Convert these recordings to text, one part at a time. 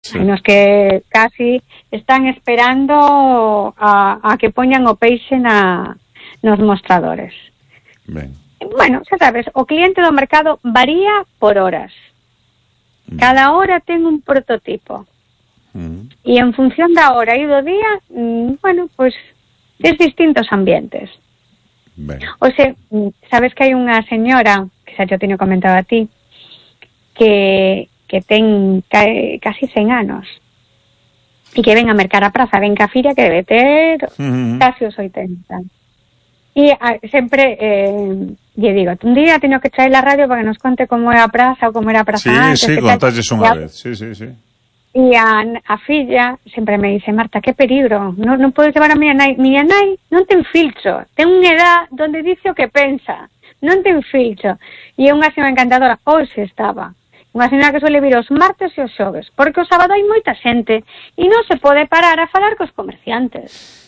Sí. Hai nos que casi están esperando a que poñan o peixe nos mostradores. Ben. Bueno, xa sabes, o cliente do mercado varía por horas. Cada hora ten un prototipo. E en función da hora e do día, bueno, pois tes distintos ambientes. Ben. O sea, sabes que hai unha señora, que xa te teño comentado a ti, que ten casi 100 anos e que ven a mercar a praza, ven ca filla que debe ter casi os 80. E sempre lle digo, un día teño que traer a radio para que nos conte como é a praza ou como era a praza antes. Sí, contalles unha vez. Sí. E a filla sempre me dice, Marta, que peligro, non podes levar a miña nai non ten filtro, ten unha edad donde dice o que pensa, non ten filtro. E é unha señora encantadora, hoxe estaba unha señora que suele vir os martes e os xoves, porque o sábado hai moita xente e non se pode parar a falar cos comerciantes.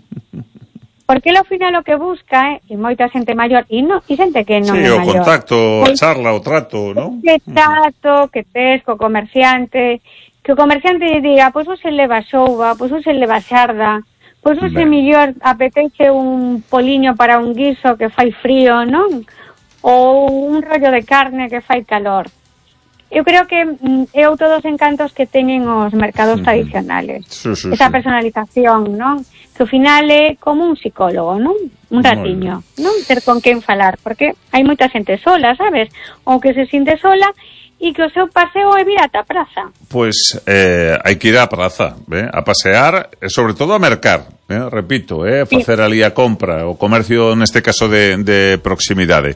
Porque ao final o que busca é moita xente maior e xente que non é maior. Sí, o contacto, a charla, o trato, non? Que trato, que tes co comerciante, que o comerciante lle diga, pois hoxe leva xouba, pois hoxe leva xarda, pois hoxe mellor apetece un poliño para un guiso que fai frío, non? Ou un rollo de carne que fai calor. Eu creo que é outro dos encantos que teñen os mercados tradicionales. Esa personalización, non? Que ao final é como un psicólogo, non? Un ratiño, non? Ter con quen falar, porque hai moita xente sola, sabes? Ou que se sinte sola e que o seu paseo é vir ata a praza. Pois hai que ir á praza, a pasear e sobre todo a mercar, repito, facer ali a compra, o comercio neste caso de proximidade.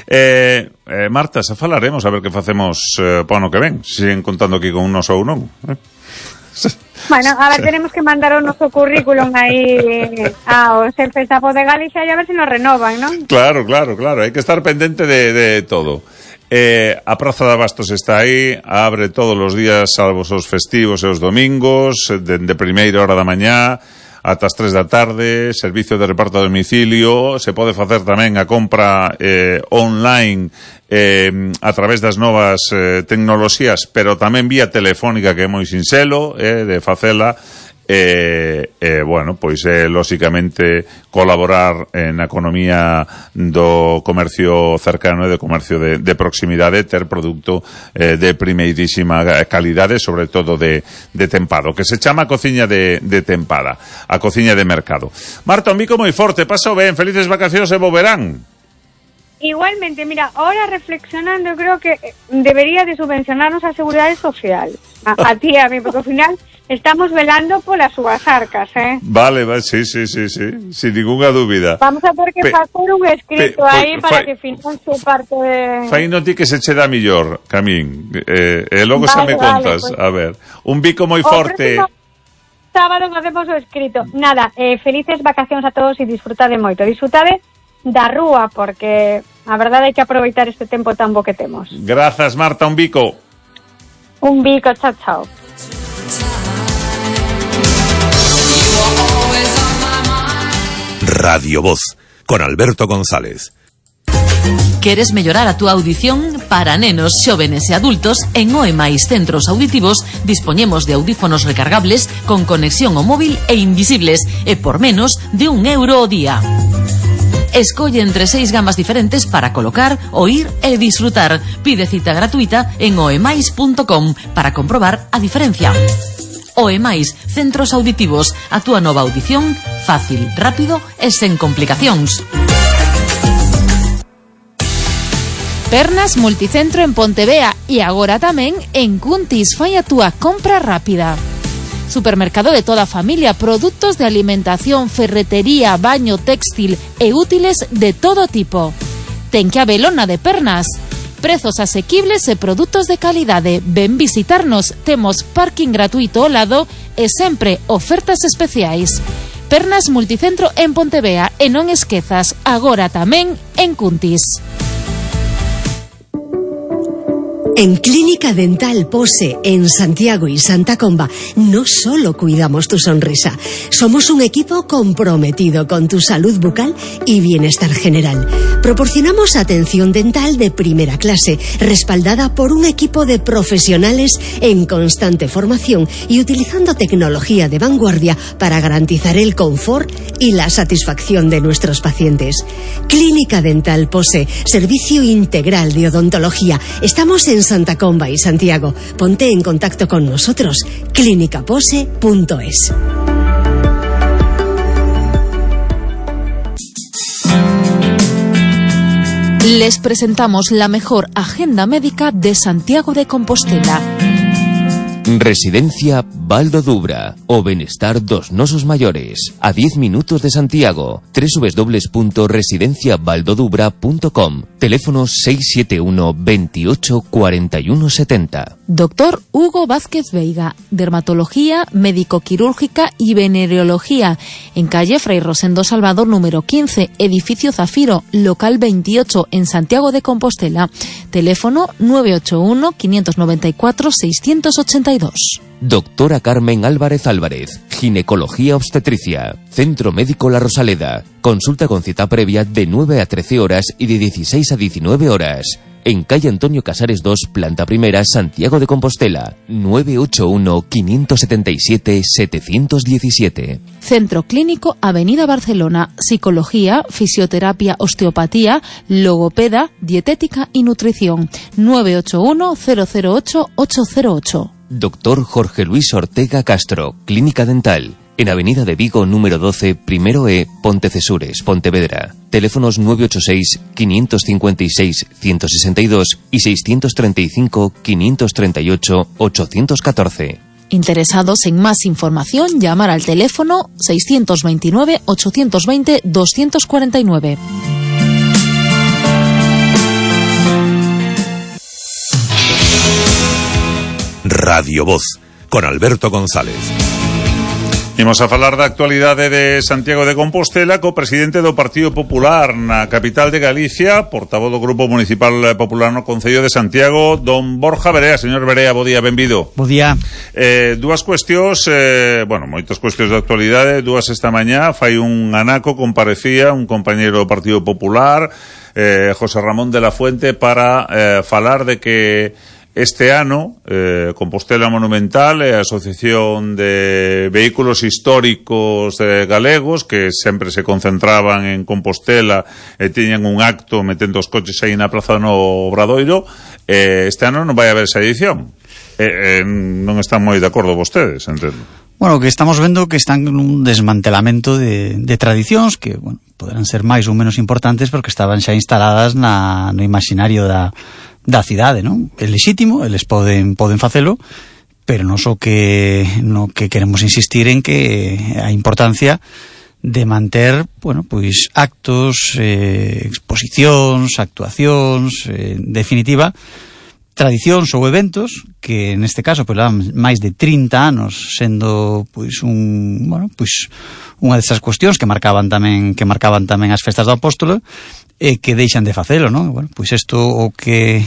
Marta, xa falaremos a ver que facemos para o ano que ven, se siguen contando aquí con un noso ou non. Bueno, a ver, tenemos que mandar o noso currículum aí aos xefes da Voz de Galicia e a ver se nos renovan, non? Claro, hai que estar pendente de todo. A Praza de Abastos está aí, abre todos os días salvo os festivos e os domingos, de primeira hora da mañá ata as 3 da tarde, servicio de reparto a domicilio, se pode facer tamén a compra online a través das novas tecnoloxías, pero tamén vía telefónica, que é moi sinxelo de facela. Bueno, pois lóxicamente colaborar na economía do comercio cercano e do comercio de proximidade, ter produto de primeirísima calidade, sobre todo de tempado, que se chama a cociña de tempada, a cociña de mercado. Marta, un bico moi forte, paso ben, felices vacacións e bo verán. Igualmente, mira, ahora reflexionando, creo que debería de subvencionarnos a Seguridade Social, a ti e a mí, porque ao final estamos velando polas súas arcas, Vale, sí, sin ninguna dúbida. Vamos a ter que facer un escrito aí para que financie parte de... Fai no ti que se che dá millor, Camín, e logo xa me contas, pues... a ver, un bico moi forte... Sábado facemos o escrito. Nada, felices vacacións a todos e disfrutade moito, disfrutade da rúa, porque a verdade é que aproveitar este tempo tan bo que temos. Grazas, Marta, un bico. Un bico, chao. Radio Voz, con Alberto González. Queres mellorar a túa audición? Para nenos, xóvenes e adultos, en OEMAIS Centros Auditivos dispoñemos de audífonos recargables con conexión ao móvil e invisibles, e por menos de €1 ao día. Escolle entre 6 gamas diferentes para colocar, oír e disfrutar. Pide cita gratuita en oemais.com para comprobar a diferencia. OEMAIS Centros Auditivos, a túa nova audición fácil, rápido e sen complicacións. Pernas Multicentro en Pontevea e agora tamén en Cuntis. Fai a túa compra rápida. Supermercado de toda a familia, produtos de alimentación, ferretería, baño, textil e útiles de todo tipo. Ten que habelo na de Pernas. Prezos asequibles e produtos de calidade. Ven visitarnos, temos parking gratuito ao lado e sempre ofertas especiais. Pernas Multicentro en Pontevea e non esquezas, agora tamén en Cuntis. En Clínica Dental Pose, en Santiago y Santa Comba, no solo cuidamos tu sonrisa, somos un equipo comprometido con tu salud bucal y bienestar general. Proporcionamos atención dental de primera clase, respaldada por un equipo de profesionales en constante formación y utilizando tecnología de vanguardia para garantizar el confort y la satisfacción de nuestros pacientes. Clínica Dental Pose, servicio integral de odontología. Estamos en Santa Comba y Santiago. Ponte en contacto con nosotros. clinicapose.es. Les presentamos la mejor agenda médica de Santiago de Compostela. Residencia Valdo Dubra, o Benestar dos Nosos Mayores, a 10 minutos de Santiago. www.residenciavaldodubra.com. Teléfono 671 28 41 70. Doctor Hugo Vázquez Veiga, dermatología, médico-quirúrgica y venereología, en calle Fray Rosendo Salvador número 15, edificio Zafiro, local 28, en Santiago de Compostela. Teléfono 981 594 682. Doctora Carmen Álvarez Álvarez, ginecología obstetricia, Centro Médico La Rosaleda. Consulta con cita previa de 9 a 13 horas y de 16 a 19 horas. En calle Antonio Casares 2, planta primera, Santiago de Compostela. 981 577 717. Centro Clínico Avenida Barcelona. Psicología, fisioterapia, osteopatía, logopeda, dietética y nutrición. 981 008 808. Doctor Jorge Luis Ortega Castro, Clínica Dental. En Avenida de Vigo, número 12, primero E, Pontecesures, Pontevedra. Teléfonos 986 556 162 y 635 538 814. Interesados en más información, llamar al teléfono 629 820 249. Radio Voz, con Alberto González. Imos a falar da actualidade de Santiago de Compostela co presidente do Partido Popular na capital de Galicia, portavoz do Grupo Municipal Popular no Concello de Santiago, don Borja Verea. Señor Verea, bo día, benvido. Bo día. Dúas cuestións, moitas cuestións de actualidade, dúas esta mañá. Fai un anaco, comparecía un compañeiro do Partido Popular, José Ramón de la Fuente, para falar de que este ano, Compostela Monumental e a Asociación de Vehículos Históricos Galegos, que sempre se concentraban en Compostela e tiñan un acto metendo os coches aí na Praza no Obradoiro, este ano non vai haber esa edición. Non están moi de acordo vostedes, entendo. Bueno, que estamos vendo que están nun desmantelamento de tradicións que, bueno, poderán ser máis ou menos importantes porque estaban xa instaladas no imaginario da cidade, non? É lexítimo, eles poden facelo, pero nos o que queremos insistir en que a importancia de manter, bueno, pois actos, exposicións, actuacións, en definitiva, tradicións ou eventos que neste caso pois levan máis de 30 anos sendo pois unha destas cuestións que marcaban tamén as festas do Apóstolo e que deixan de facelo, non? Bueno, pois isto o que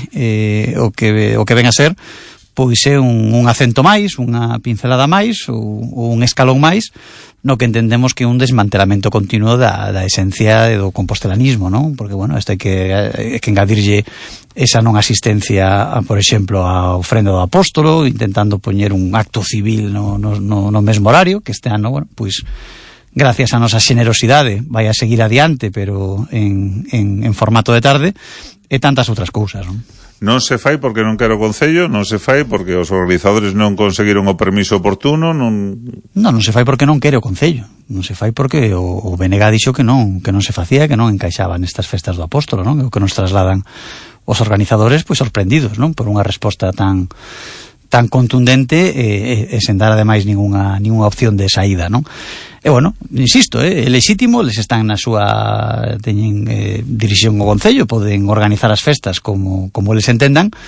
ven a ser pois é un acento máis, unha pincelada máis ou un escalón máis no que entendemos que é un desmantelamento continuo da esencia do compostelanismo, non? Porque, bueno, isto hai que engadirlle esa non asistencia, por exemplo, a ofrenda do Apóstolo, intentando poñer un acto civil no mesmo horario, que este ano, bueno, pois gracias a nosa xenerosidade vai a seguir adiante, pero en formato de tarde, e tantas outras cousas, non? Non se fai porque non quero o Concello, non se fai porque os organizadores non conseguiron o permiso oportuno, non se fai porque non quere o Concello, non se fai porque o BNG dixo que non se facía, que non encaixaba nestas festas do Apóstolo, non? O que nos trasladan os organizadores, pois sorprendidos, non? Por unha resposta tan contundente e sen dar ademais ningunha opción de saída, non? E bueno, insisto, é lexítimo, les están na súa teñen dirixión o Concello, poden organizar as festas como les entendan,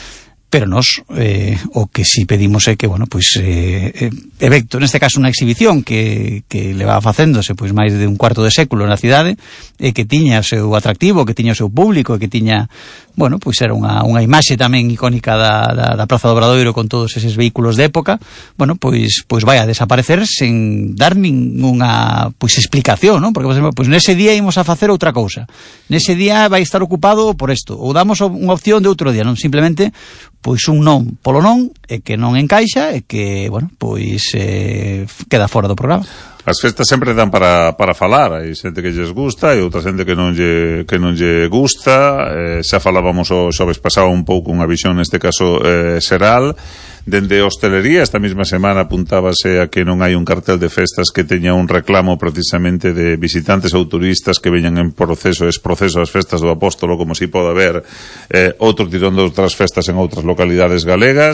pero nos o que si pedimos é que, bueno, pois evento, neste caso unha exhibición que leva facéndose pois máis de un cuarto de século na cidade, e que tiña o seu atractivo, que tiña o seu público, que tiña, bueno, pois era unha imaxe tamén icónica da Praza do Obradoiro con todos eses vehículos de época, bueno, pois vai a desaparecer sen dar ningunha pois explicación, non? Porque, por exemplo, pois nese día imos a facer outra cousa, nese día vai estar ocupado por isto, ou damos unha opción de outro día, non? Simplemente pois un non polo non, e que non encaixa, e que, bueno, pois queda fora do programa. As festas sempre dan para falar, hai xente que lles gusta e outra xente que non lle gusta. Xa falábamos o xoves pasado un pouco unha visión neste caso xeral. Dende hostelería esta mesma semana apuntábase a que non hai un cartel de festas que teña un reclamo precisamente de visitantes ou turistas que veñan en proceso das festas do Apóstolo, como si pode haber outro tirón de outras festas en outras localidades galegas.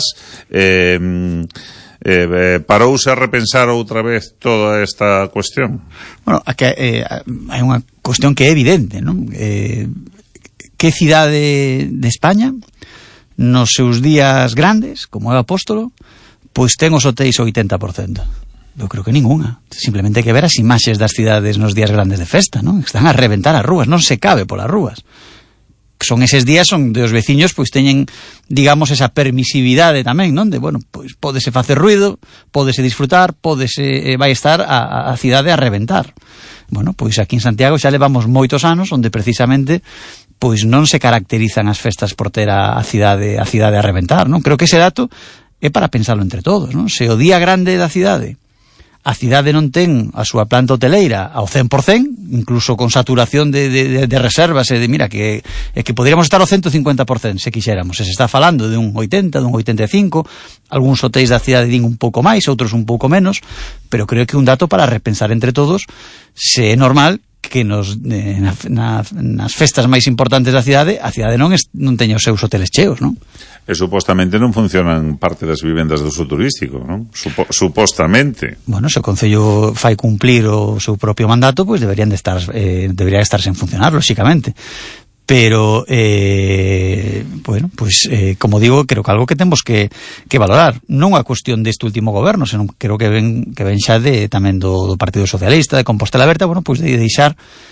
Parouse a repensar outra vez toda esta cuestión? Bueno, hai unha cuestión que é evidente, non? Que cidade de España nos seus días grandes, como é o Apóstolo, pois ten os hotéis o 80%? Eu creo que ninguna. Simplemente hai que ver as imaxes das cidades nos días grandes de festa, non? Están a reventar as rúas, non se cabe polas rúas. Son eses días onde os veciños pois teñen, digamos, esa permisividade tamén, non? De, bueno, pois pódese facer ruido, pódese disfrutar, vai estar a cidade a reventar. Bueno, pois aquí en Santiago xa levamos moitos anos onde precisamente pois non se caracterizan as festas por ter a cidade a reventar, non? Creo que ese dato é para pensarlo entre todos, non? Se o día grande da cidade a cidade non ten a súa planta hoteleira ao 100%, incluso con saturación de reservas, e de, mira, que poderíamos estar ao 150% se quixéramos. Se está falando de un 80, de un 85, algúns hotéis da cidade din un pouco máis, outros un pouco menos, pero creo que é un dato para repensar entre todos se é normal que nas festas máis importantes da cidade, a cidade non teña os seus hoteles cheos, non? E supostamente non funcionan parte das vivendas do uso turístico, non? Supostamente. Bueno, se o Concello fai cumplir o seu propio mandato, pois debería estar sen funcionar, lóxicamente. Pero, bueno, pois, como digo, creo que algo que temos que valorar. Non a cuestión deste último goberno, senón creo que ven xa tamén do Partido Socialista, de Compostela Aberta, bueno, pois de deixar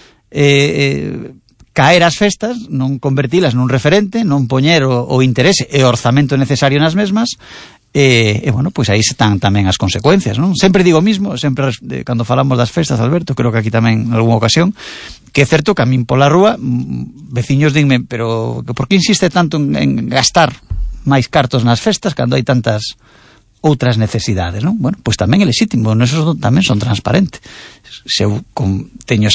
caer as festas, non convertilas nun referente, non poñer o interese e o orzamento necesario nas mesmas, e bueno, pois aí están tamén as consecuencias, non? Sempre digo o mismo, sempre cando falamos das festas, Alberto, creo que aquí tamén en algunha ocasión, que é certo que a min pola rúa veciños dinme, pero por que insiste tanto en gastar máis cartos nas festas cando hai tantas outras necesidades, non? Bueno, pois tamén é lexítimo, esos tamén son transparentes. Se eu teño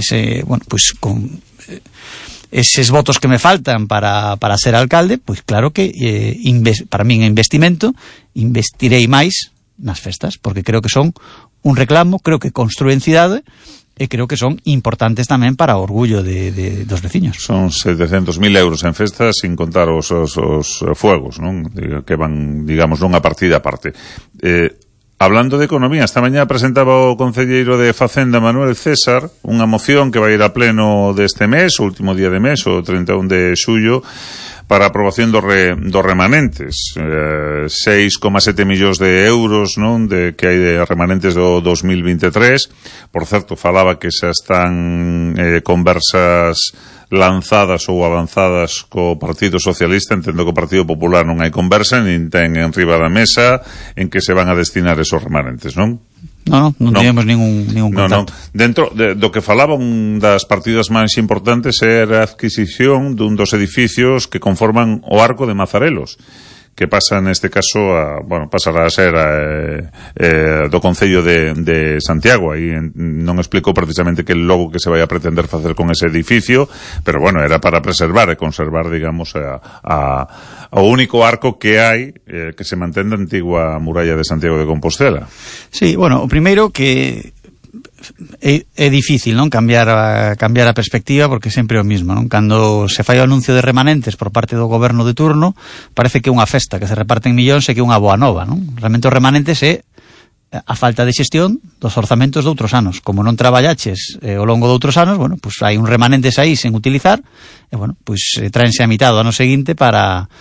eses votos que me faltan para ser alcalde, pois claro que para min é investimento, investirei máis nas festas, porque creo que son un reclamo, creo que construen cidade, e creo que son importantes tamén para o orgullo dos veciños. Son 700.000 euros en festas sin contar os fuegos, non? Que van, digamos, nunha partida aparte. Hablando de economía, esta mañá presentaba o concelleiro de Facenda, Manuel César, unha moción que vai ir a pleno deste mes, o último día de mes, o 31 de xullo, para a aprobación dos remanentes. 6,7 millóns de euros, non, que hai de remanentes do 2023. Por certo, falaba que xa están conversas lanzadas ou avanzadas co Partido Socialista. Entendo que o Partido Popular non hai conversa, nin ten en riba da mesa en que se van a destinar esos remanentes, non? Non teníamos ningún contacto. Dentro do que falaban das partidas máis importantes era a adquisición dun dos edificios que conforman o Arco de Mazarelos, que pasa neste caso pasará a ser do Concello de Santiago. Aí non explicou precisamente que logo que se vai a pretender facer con ese edificio, pero bueno, era para preservar e conservar, digamos, o único arco que hai que se mantén da antigua muralla de Santiago de Compostela. Sí, bueno, o primeiro que é difícil, non, cambiar a perspectiva, porque sempre é o mismo, non? Cando se fai o anuncio de remanentes por parte do goberno de turno, parece que é unha festa que se reparten millóns e que é unha boa nova, non? Realmente os remanentes é a falta de xestión dos orzamentos de outros anos. Como non traballaches ao longo de outros anos, bueno, pois hai un remanentes aí sen utilizar, e bueno, pois traense a mitad do ano seguinte para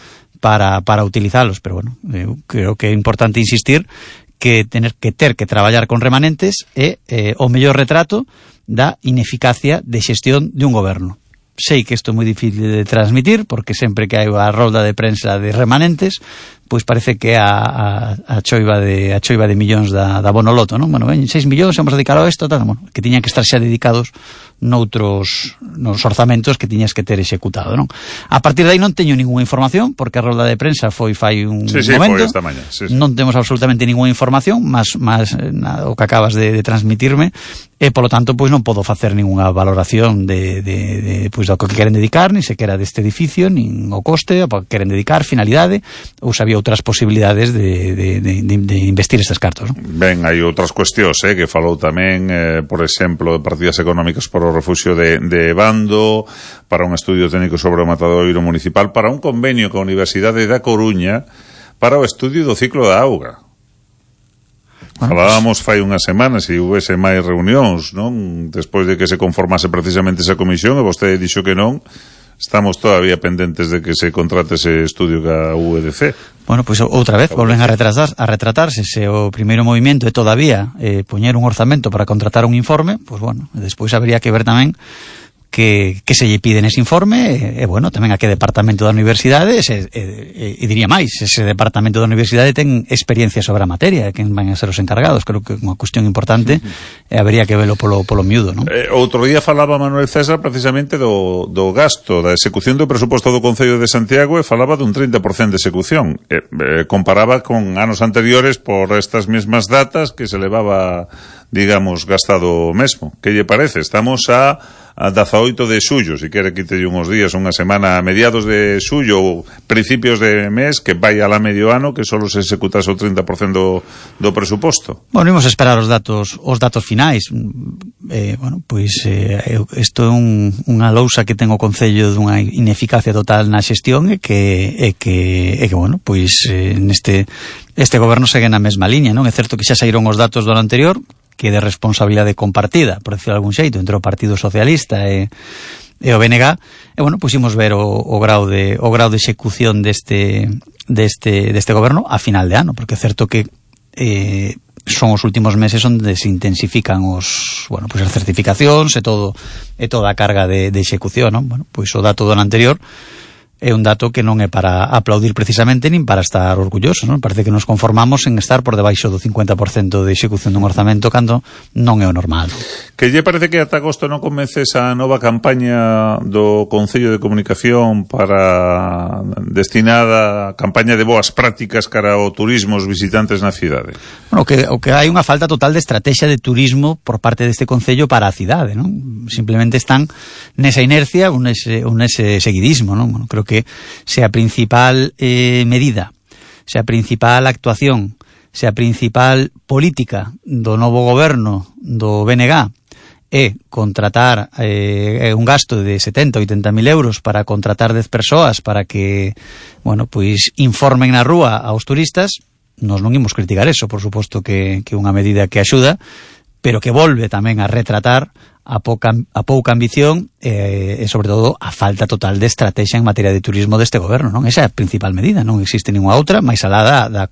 para utilizalos, pero bueno, creo que é importante insistir que ter que traballar con remanentes é o mellor retrato da ineficacia de xestión de un goberno. Sei que isto é moi difícil de transmitir, porque sempre que hai a rolda de prensa de remanentes, pois parece que a choiva de millóns da Bonoloto, non? Bueno, 6 millóns, vamos a dedicar a isto, tal, bueno, que tiñan que estar xa dedicados nos orzamentos que tiñas que ter executado, non? A partir de aí non teño ninguna información, porque a rolda de prensa foi fai un momento. Foi esta mañá. Sí. Non temos absolutamente ninguna información, máis o que acabas de transmitirme, e polo tanto pois non podo facer ninguna valoración de pois do que queren dedicar, ni sequera deste edificio, nin o coste, o que queren dedicar, finalidade, ou se había outras posibilidades de investir estes cartos, non? Ben, hai outras cuestións, que falou tamén, por exemplo, de partidas económicas para o refuxio de Bando, para un estudio técnico sobre o matadoiro municipal, para un convenio coa Universidade da Coruña para o estudio do ciclo da auga. Bueno, falábamos fai unhas semanas se houvese máis reunións, non? Despois de que se conformase precisamente esa comisión, e vostede dixo que non. Estamos todavía pendentes de que se contrate ese estudio ca UEDC. Bueno, pois outra vez volven a retratarse. Se o primeiro movimento é todavía poñer un orzamento para contratar un informe, pois bueno, despois habería que ver tamén que se lle pide nese informe, e bueno, tamén a que departamento da universidade, e diría máis, ese departamento da universidade ten experiencia sobre a materia, quen van a ser os encargados. Creo que é unha cuestión importante, e habería que velo polo miúdo, non? Outro día falaba Manuel César precisamente do gasto, da execución do presuposto do Concello de Santiago, e falaba dun 30% de execución. Comparaba con anos anteriores por estas mesmas datas que se levaba, digamos, gastado mesmo. Que lle parece? Estamos a 18 de xullo, se quere quítelle uns días, unha semana a mediados de xullo ou principios de mes, que vai alá medio ano, que só se executase o 30% do presuposto. Bueno, imos esperar os datos finais. Bueno, pois isto é unha lousa que ten o Concello dunha ineficacia total na xestión, e que bueno, pois este goberno segue na mesma liña, non? É certo que xa saíron os datos do ano anterior, que de responsabilidade compartida, por decirlo de algún xeito, entre o Partido Socialista e o BNG, e bueno, puximos ver o grau de execución deste goberno a final de ano, porque é certo que son os últimos meses onde se intensifican as certificacións e toda a carga de execución, non? Bueno, pois o dato do ano anterior é un dato que non é para aplaudir precisamente, nin para estar orgullosos, non? Parece que nos conformamos en estar por debaixo do 50% de execución dun orzamento, cando non é o normal. Que lle parece que ata agosto non comece esa nova campaña do Concello de Comunicación destinada a campaña de boas prácticas cara ao turismo, os visitantes na cidade? Bueno, o que hai unha falta total de estrategia de turismo por parte deste Concello para a cidade, non? Simplemente están nesa inercia, un ese seguidismo, non? Bueno, creo que se a principal medida, se a principal actuación, se a principal política do novo goberno do BNG é contratar un gasto de 70 ou 80 mil euros para contratar 10 persoas para que, bueno, pois informen na rúa aos turistas, nos non imos criticar eso, por suposto que é unha medida que axuda, pero que volve tamén a retratar a pouca ambición e sobre todo a falta total de estrategia en materia de turismo deste goberno, non? Esa é a principal medida, non existe ninguna outra, máis alá da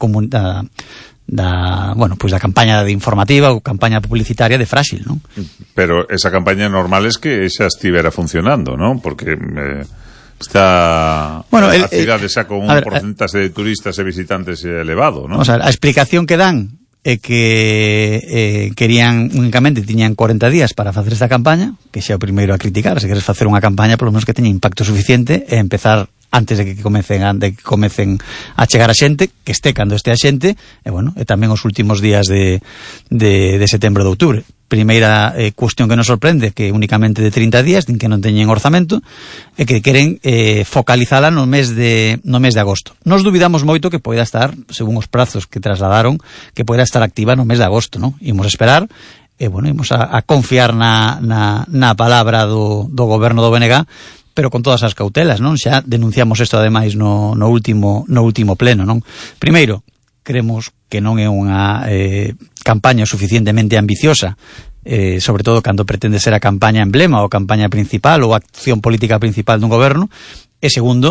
campaña de informativa ou campaña publicitaria de frágil, non? Pero esa campaña normal es que xa estivera funcionando, non? Porque está a cidade xa con un porcentaxe de turistas e visitantes elevado, non? O sea, a explicación que dan é que únicamente tiñan 40 días para facer esta campaña, que xa o primeiro a criticar. Se queres facer unha campaña, polo menos que teña impacto suficiente e empezar antes de que comecen a chegar a xente, que este cando este a xente, e bueno, e tamén os últimos días de setembro de outubro. Primeira cuestión que nos sorprende, que únicamente de 30 días, din que non teñen orzamento, e que queren focalizala no mes de agosto. Nos dubidamos moito que poida estar, según os prazos que trasladaron, que poida estar activa no mes de agosto, non? Imos esperar, e bueno, imos a confiar na palabra do goberno do BNG, pero con todas as cautelas, non? Xa denunciamos isto ademais no último pleno, non? Primeiro, creemos que non é unha campaña suficientemente ambiciosa, sobre todo cando pretende ser a campaña emblema ou a campaña principal ou a acción política principal dun goberno, e segundo,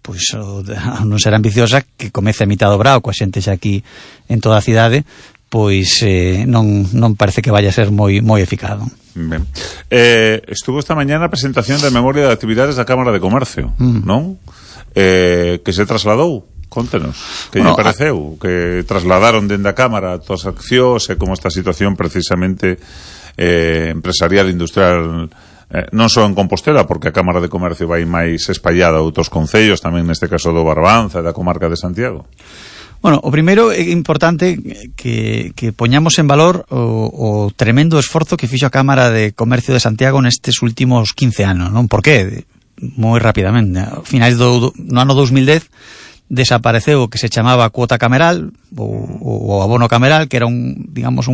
pois a non ser ambiciosa, que comece a mitad do brao coa xente xa aquí en toda a cidade, pois non parece que vaya a ser moi eficaz. Ben. Estuvo esta mañana a presentación da memoria de actividades da Cámara de Comercio, non? Que se trasladou. Contenos, que lle pareceu? Que trasladaron dende a Cámara todas as accións e como esta situación precisamente empresarial, industrial, non só en Compostela, porque a Cámara de Comercio vai máis espallada a outros concellos, tamén neste caso do Barbanza e da comarca de Santiago. Bueno, o primeiro é importante que poñamos en valor o tremendo esforzo que fixo a Cámara de Comercio de Santiago nestes últimos 15 anos, non? Por qué? Moi rapidamente. A finais no ano 2010 desapareceu o que se chamaba cuota cameral ou abono cameral, que era un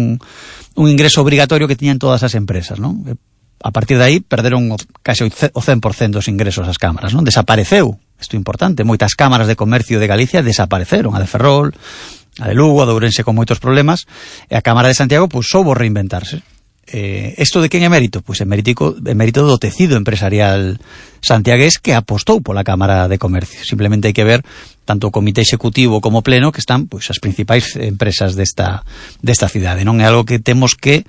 ingreso obrigatorio que tiñan todas as empresas, non? A partir de aí perderon case o 100% dos ingresos as cámaras, non? Desapareceu, isto é importante, moitas cámaras de comercio de Galicia desapareceron, a de Ferrol, a de Lugo, a de Ourense con moitos problemas, e a Cámara de Santiago pois soubo reinventarse. Isto de quen é mérito? Pois é mérito do tecido empresarial santiagués que apostou pola Cámara de Comercio. Simplemente hai que ver tanto o comité executivo como o pleno, que están pois as principais empresas desta cidade. Non é algo que temos que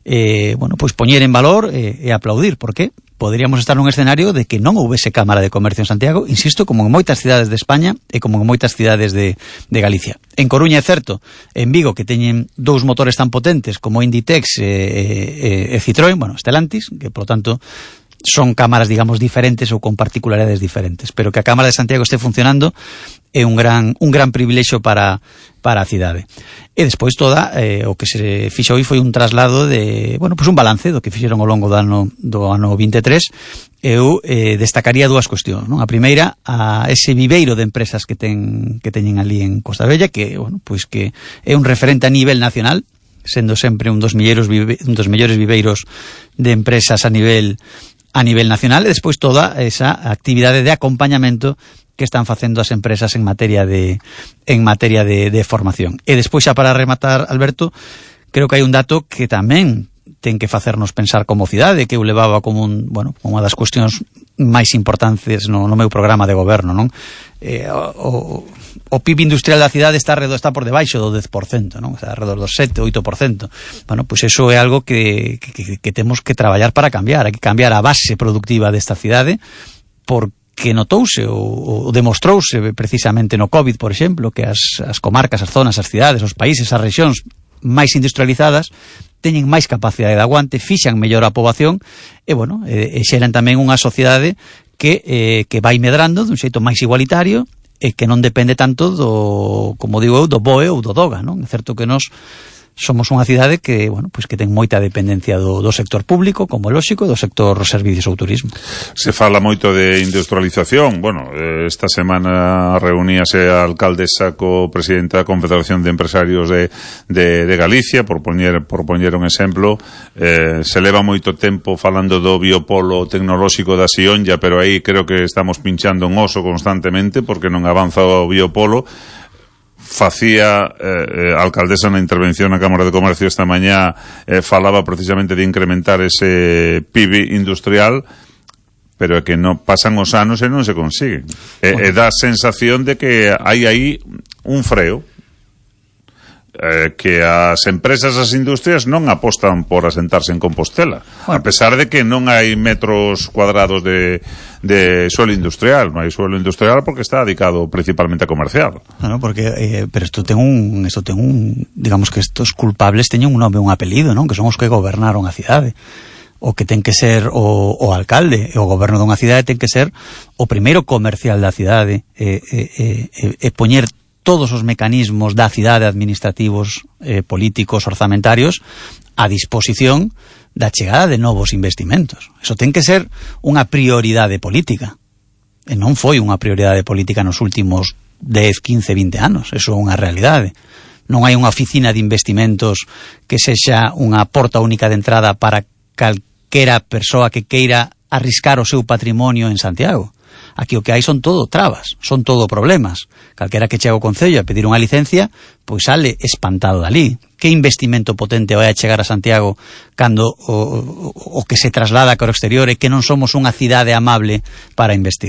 pois poñer en valor e aplaudir, porque poderíamos estar nun escenario de que non houvese Cámara de Comercio en Santiago, insisto, como en moitas cidades de España e como en moitas cidades de Galicia. En Coruña é certo, en Vigo, que teñen dous motores tan potentes como Inditex e Citroën, Stellantis, que, por tanto, son cámaras, digamos, diferentes ou con particularidades diferentes, pero que a Cámara de Santiago este funcionando é un gran privilexio para a cidade. E despois o que se fixo hoy foi un traslado de, pois un balance do que fixeron ao longo do ano 23. Eu destacaría dúas cuestións, non? A primeira, a ese viveiro de empresas que teñen ali en Costa Bella, que, pois que é un referente a nivel nacional, sendo sempre un dos mellores viveiros de empresas a nivel nacional, e despois toda esa actividade de acompañamento que están facendo as empresas en materia de formación. E despois, xa para rematar, Alberto, creo que hai un dato que tamén ten que facernos pensar como cidade, que eu levaba como unha das cuestións máis importantes no meu programa de goberno, non? O PIB industrial da cidade está por debaixo do 10%, non? O sea, alrededor do 7-8%. Pois eso é algo que temos que traballar para cambiar. Hai que cambiar a base productiva desta cidade, porque notouse ou demostrouse precisamente no COVID, por exemplo, que as comarcas, as zonas, as cidades, os países, as rexións máis industrializadas teñen máis capacidade de aguante, fixan mellor a poboación e xeran tamén unha sociedade que vai medrando dun xeito máis igualitario e que non depende tanto do, como digo eu, do BOE ou do DOGA, non? É certo que nós somos unha cidade que, pois que ten moita dependencia do sector público, como lóxico, do sector servicios ou turismo. Se fala moito de industrialización. Esta semana reuníase a alcaldesa co presidente da Confederación de Empresarios de Galicia, por poñer un exemplo. Se leva moito tempo falando do biopolo tecnolóxico da Sionlla, pero aí creo que estamos pinchando un oso constantemente porque non avanza o biopolo. Facía a alcaldesa na intervención na Cámara de Comercio esta mañá, falaba precisamente de incrementar ese PIB industrial, pero é que non pasan os anos e non se consiguen. E dá a sensación de que hai aí un freo, que as empresas, as industrias non apostan por asentarse en Compostela, a pesar de que non hai metros cuadrados de suelo industrial. Non hai suelo industrial porque está dedicado principalmente a comercial. Pero isto ten un digamos que estos culpables teñen un nome e un apelido, non? Que son os que gobernaron a cidade. O que ten que ser o alcalde e o goberno dunha cidade ten que ser o primeiro comercial da cidade e poñer todos os mecanismos da cidade, administrativos, políticos, orzamentarios, a disposición da chegada de novos investimentos. Eso ten que ser unha prioridade política. E non foi unha prioridade política nos últimos 10, 15, 20 anos. Eso é unha realidade. Non hai unha oficina de investimentos que sexa unha porta única de entrada para calquera persoa que queira arriscar o seu patrimonio en Santiago. Aquí o que hai son todo trabas, son todo problemas. Calquera que chega ao Concello a pedir unha licencia, pois sale espantado dali. Que investimento potente vai a chegar a Santiago cando o que se traslada cara ao exterior é que non somos unha cidade amable para investir?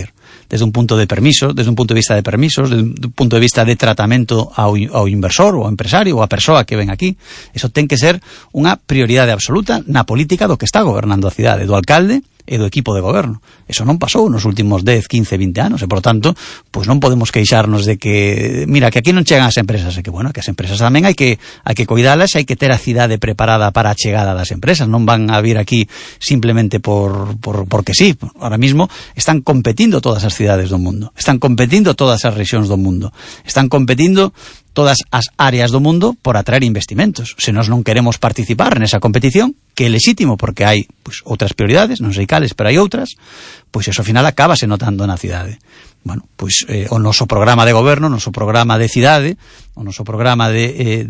desde un punto de permisos, desde un punto de vista de permisos, desde un punto de vista de tratamento ao inversor, ou ao empresario, ou a persoa que ven aquí. Eso ten que ser unha prioridade absoluta na política do que está gobernando a cidade, do alcalde e do equipo de goberno. Eso non pasou nos últimos 10, 15, 20 anos, e, por tanto, pois non podemos queixarnos de que, mira, que aquí non chegan as empresas, e que, bueno, que as empresas tamén hai que cuidalas, hai que ter a cidade preparada para a chegada das empresas, non van a vir aquí simplemente porque sí. Ahora mismo están competindo todas as cidades do mundo, están competindo todas as rexións do mundo, están competindo todas as áreas do mundo por atraer investimentos. Se nós non queremos participar nesa competición, que é legítimo porque hai pois outras prioridades, non sei cales, pero hai outras, pois eso ao final acabase notando na cidade. Bueno, pois o noso programa de goberno, o noso programa de cidade, o noso programa de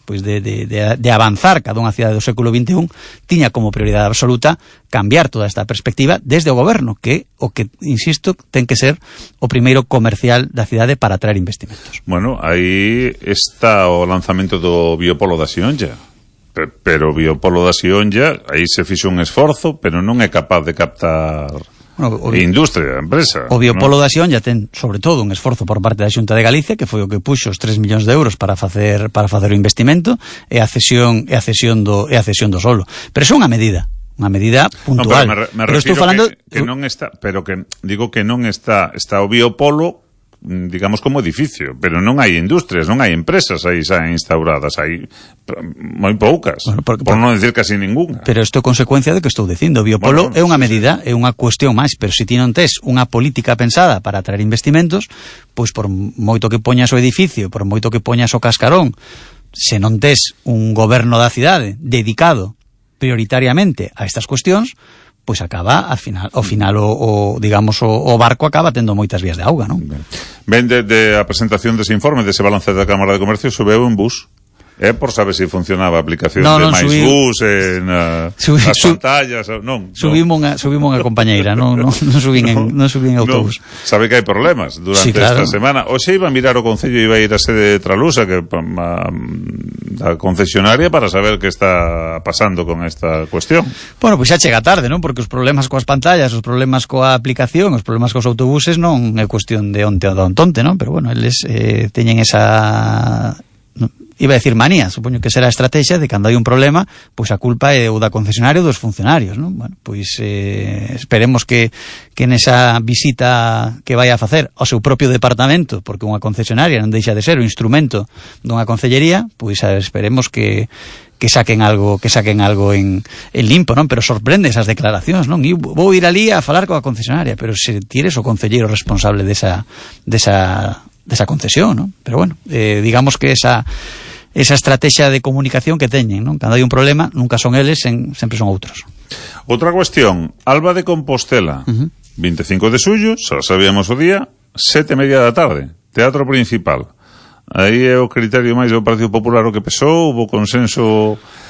avanzar cada unha cidade do século XXI tiña como prioridade absoluta cambiar toda esta perspectiva desde o goberno, que o que, insisto, ten que ser o primeiro comercial da cidade para atraer investimentos. Bueno, aí está o lanzamento do biopolo da Sionlla. Pero o biopolo da Sionlla, aí se fixo un esforzo, pero non é capaz de captar industria, empresa. O biopolo da Sionlla ten, sobre todo, un esforzo por parte da Xunta de Galicia, que foi o que puxo os 3 millóns de euros para facer o investimento e a cesión do solo. Pero é unha medida puntual. No, pero estou falando que non está, pero que digo que non está o biopolo, digamos, como edificio, pero non hai industrias, non hai empresas aí xa instauradas, hai moi poucas, bueno, por non decir casi ninguna. Pero isto é consecuencia de que estou dicindo, o biopolo é unha medida, é unha cuestión máis, pero se ti non tes unha política pensada para atraer investimentos, pois por moito que poñas o edificio, por moito que poñas o cascarón, se non tes un goberno da cidade dedicado prioritariamente a estas cuestións, pois acaba, ao final o barco acaba tendo moitas vías de auga, non? Ben, de a presentación dese informe, dese balance da Cámara de Comercio, subeu en bus. Por saber se funcionaba a aplicación de máis bus nas pantallas, non. Subimos unha compañeira, non subín en autobús. Sabe que hai problemas durante esta semana. Hoxe iba a mirar o Concello, iba a ir a sede de Tralusa, que da concesionaria, para saber que está pasando con esta cuestión. Bueno, pois xa chega tarde, non? Porque os problemas coas pantallas, os problemas coa aplicación, os problemas cos autobuses non é cuestión de onte ou de ontonte, non? Pero bueno, eles teñen esa... iba a decir manía, supoño que será a estrategia de cando hai un problema, pois a culpa é o da concesionaria ou dos funcionarios, non? Bueno, pois esperemos que nesa visita que vai a facer ao seu propio departamento, porque unha concesionaria non deixa de ser o instrumento dunha concellería, pois esperemos que saquen algo en limpo, non? Pero sorprende esas declaracións, non? E vou ir ali a falar coa concesionaria, pero se tires o concelleiro responsable desa concesión, non? Pero bueno, digamos que esa estrategia de comunicación que teñen, non? Cando hai un problema, nunca son eles, sempre son outros. Outra cuestión, Alba de Compostela, 25 de xullo, xa sabíamos o día, 7:30 da tarde, Teatro Principal. Aí é o criterio máis do Partido Popular o que pesou, houve consenso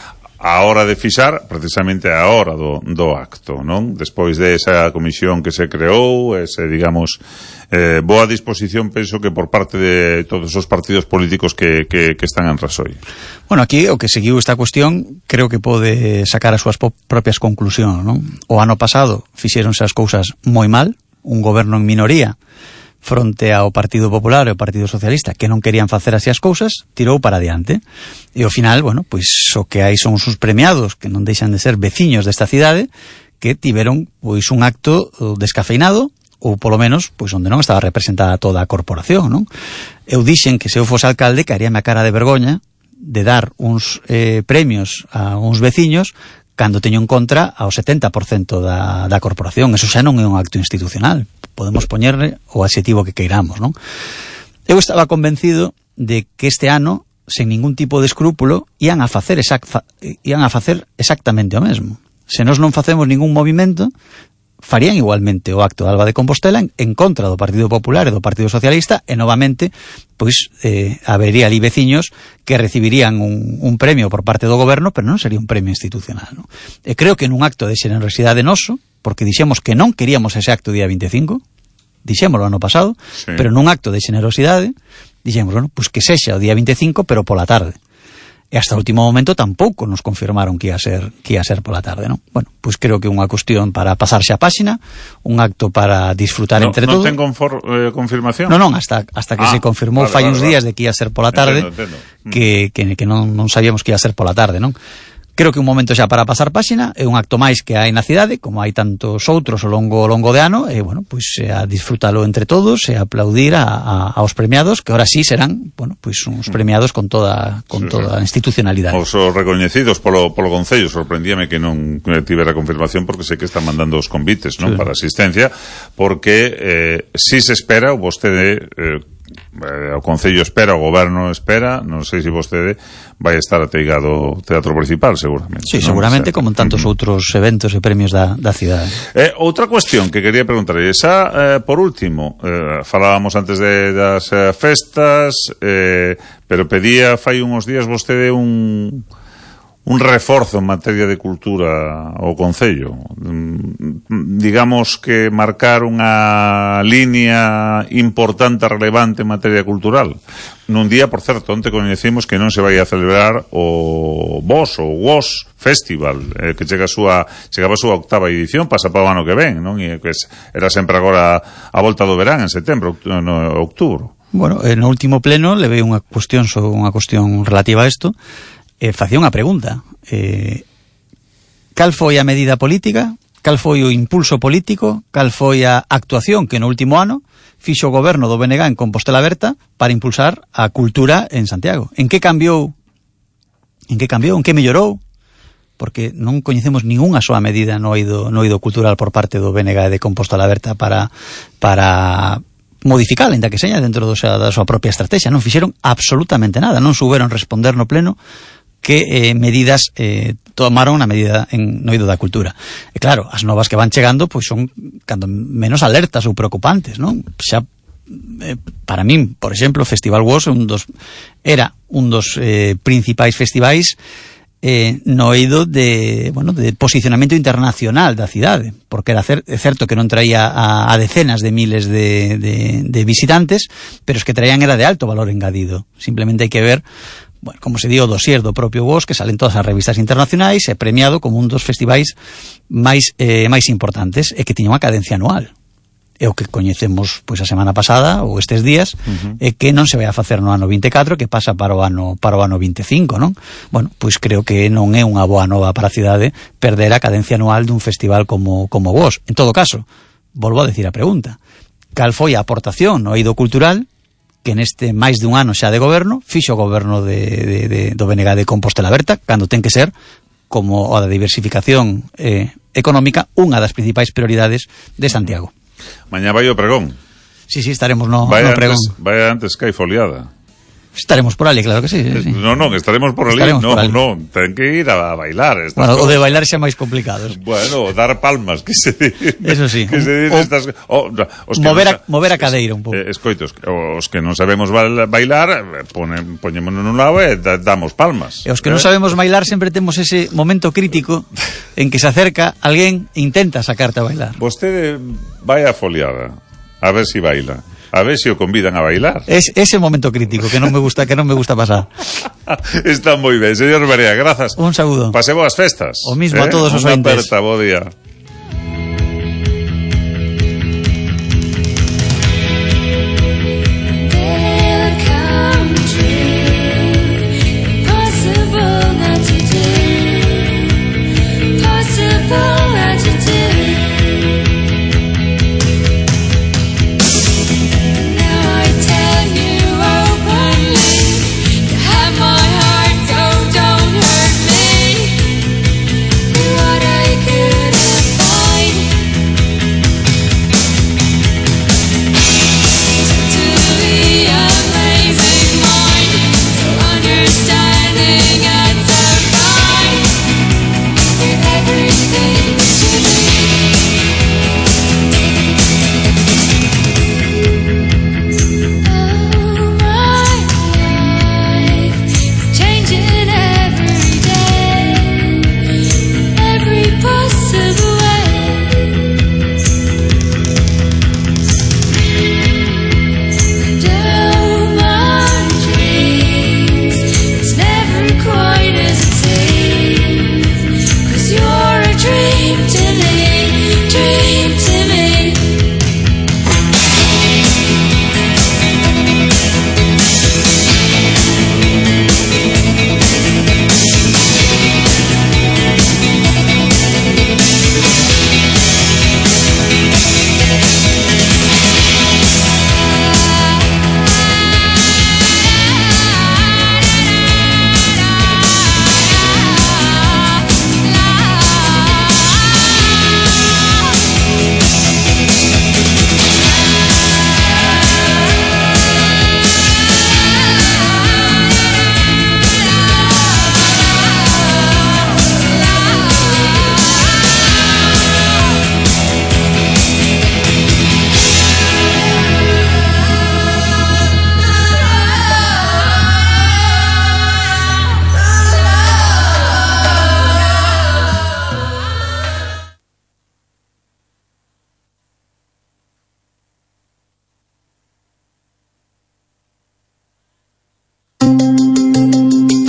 a hora de fixar, precisamente a hora do acto, non? Despois de esa comisión que se creou, ese, digamos, boa disposición, penso que por parte de todos os partidos políticos que están en Raxoi. Bueno, aquí o que seguiu esta cuestión creo que pode sacar as súas propias conclusións, non? O ano pasado fixéronse as cousas moi mal, un goberno en minoría fronte ao Partido Popular e ao Partido Socialista, que non querían facer así as cousas, tirou para adiante. E ao final, bueno, pois o que hai son os premiados, que non deixan de ser veciños desta cidade, que tiveron pois un acto descafeinado, ou polo menos, pois onde non estaba representada toda a corporación, non? Eu dixen que se eu fose alcalde, que haríame a cara de vergoña de dar uns premios a uns veciños cando teño en contra ao 70% da corporación. Eso xa non é un acto institucional. Podemos poñerle o adxetivo que queiramos, non? Eu estaba convencido de que este ano, sen ningún tipo de escrúpulo, ian a facer exactamente o mesmo. Se nós non facemos ningún movimento, farían igualmente o acto de Alba de Compostela en contra do Partido Popular e do Partido Socialista, e novamente pois habería ali veciños que recibirían un premio por parte do goberno, pero non sería un premio institucional, non? E creo que nun acto de xenerosidade noso, porque dixemos que non queríamos ese acto día 25, dixémoslo ano pasado, sí. Pero nun acto de xenerosidade dixemos, bueno, pois que sexa o día 25, pero pola tarde. e hasta o último momento tampouco nos confirmaron que ia ser pola tarde, non? Bueno, pois creo que unha cuestión para pasarse a páxina, un acto para disfrutar entre todos. Non ten confirmación? Non, hasta que se confirmou fai uns días de que ia ser pola tarde. Entendo. Que non sabíamos que ia ser pola tarde, non? Creo que un momento xa para pasar páxina, é un acto máis que hai na cidade, como hai tantos outros ao longo de ano, e, bueno, pois a disfrútalo entre todos, e aplaudir aos premiados, que ahora sí serán, bueno, pois uns premiados con toda a institucionalidade. Os recoñecidos polo Concello, sorprendíame que non tivera confirmación, porque sei que están mandando os convites, non, para asistencia, porque si se espera, o vostede... o Concello espera, o Goberno espera, non sei se vostede vai estar ateigado o Teatro Principal, seguramente. Sí, seguramente, como en tantos outros eventos e premios da cidade. Outra cuestión que quería preguntar, por último, falábamos antes das festas, pero pedía fai uns días vostede un reforzo en materia de cultura ao Concello. Digamos que marcar unha línea importante, relevante en materia cultural. Nun día, por certo, onte coñecimos que non se vai a celebrar o WOS Festival, que chegaba a súa octava edición, pasa para o ano que ven, non? E que era sempre agora a volta do verán, en setembro, outubro. Bueno, no último pleno levei unha cuestión relativa a isto. Facía unha pregunta, cal foi a medida política, cal foi o impulso político, cal foi a actuación que no último ano fixo o goberno do BNG en Compostela Berta para impulsar a cultura en Santiago. En que cambiou? En que mellorou? Porque non coñecemos ningunha soa medida no eido cultural por parte do BNG de Compostela Berta para modificar, ainda que seña dentro da súa propia estrategia. Non fixeron absolutamente nada, non souberon responder no pleno que medidas tomaron na medida no eido da cultura. E claro, as novas que van chegando pois son cando menos alertas ou preocupantes, non? Xa para min, por exemplo, o Festival WOS era un dos principais festivais no eido de posicionamento internacional da cidade, porque era certo que non traía a decenas de miles de visitantes, pero es que traían era de alto valor engadido. Simplemente hai que ver, bueno, como se dio o dossier do propio WOS, que salen todas as revistas internacionais, e premiado como un dos festivais máis importantes, e que tiña unha cadencia anual. É o que coñecemos pois a semana pasada ou estes días, e que non se vai a facer no ano 24, que pasa para o ano 25, non? Bueno, pois creo que non é unha boa nova para a cidade perder a cadencia anual dun festival como WOS. En todo caso, volvo a decir a pregunta, cal foi a aportación no eido cultural que neste máis dun ano xa de goberno fixo o goberno do BNG de Compostela Berta, cando ten que ser, como a da diversificación económica, unha das principais prioridades de Santiago. Mañá vai o pregón. Sí, estaremos no pregón. Vai antes que hai foliada. Estaremos por ali, claro que sí. Non, estaremos por ali. Non, ten que ir a bailar. Bueno, o de bailar xa máis complicado. Bueno, dar palmas, que se di. Eso sí. Que se di estas... mover a cadeira un pouco. Escoitos, os que non sabemos bailar, poñémonos nun lado e damos palmas. E os que non sabemos bailar sempre temos ese momento crítico en que se acerca alguén e intenta sacarte a bailar. Vostede vai a foliada, a ver si baila. A ver se o convidan a bailar. Es ese momento crítico que non me gusta pasar. Está moi ben, señor Barea, grazas. Un saúdo. Pase boas festas. O mismo a todos os ointes. Unha aperta, bo día. What I could have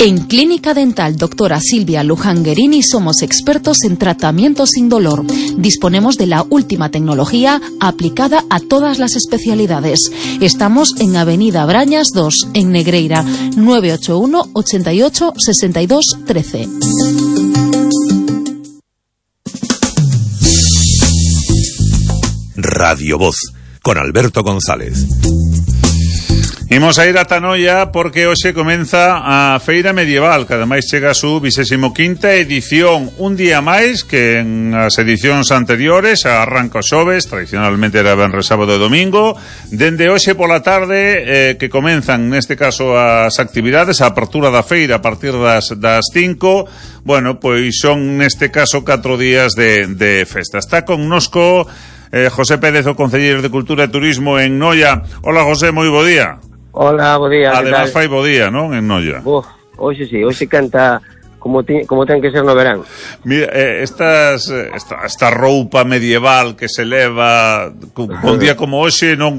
En Clínica Dental Doctora Silvia Luján Guerini somos expertos en tratamiento sin dolor. Disponemos de la última tecnología aplicada a todas las especialidades. Estamos en Avenida Brañas 2, en Negreira, 981 88 62 13. Radio Voz, con Alberto González. Imos a ir a Tanoia porque hoxe comeza a Feira Medieval, que ademais chega a su 25ª edición, un día máis que en as edicións anteriores. Arranca o xoves, tradicionalmente era venres, sábado e domingo. Dende hoxe pola tarde que comenzan neste caso as actividades, a apertura da feira a partir das 5. Bueno, pois son neste caso 4 días de festa. Está connosco José Pérez, o concelleiro de Cultura e Turismo en Noia. Hola José, moi bo día. Hola, bo día. Además fai bo día, non? En Noia. Hoxe sí, hoxe canta como ten que ser no verán. Mira, esta roupa medieval que se leva un día como hoxe non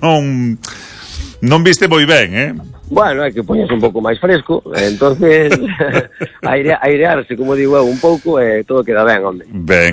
viste moi ben, Bueno, hai que poñerse un pouco máis fresco, entonces airearse, como digo eu, un pouco e todo queda ben, hombre.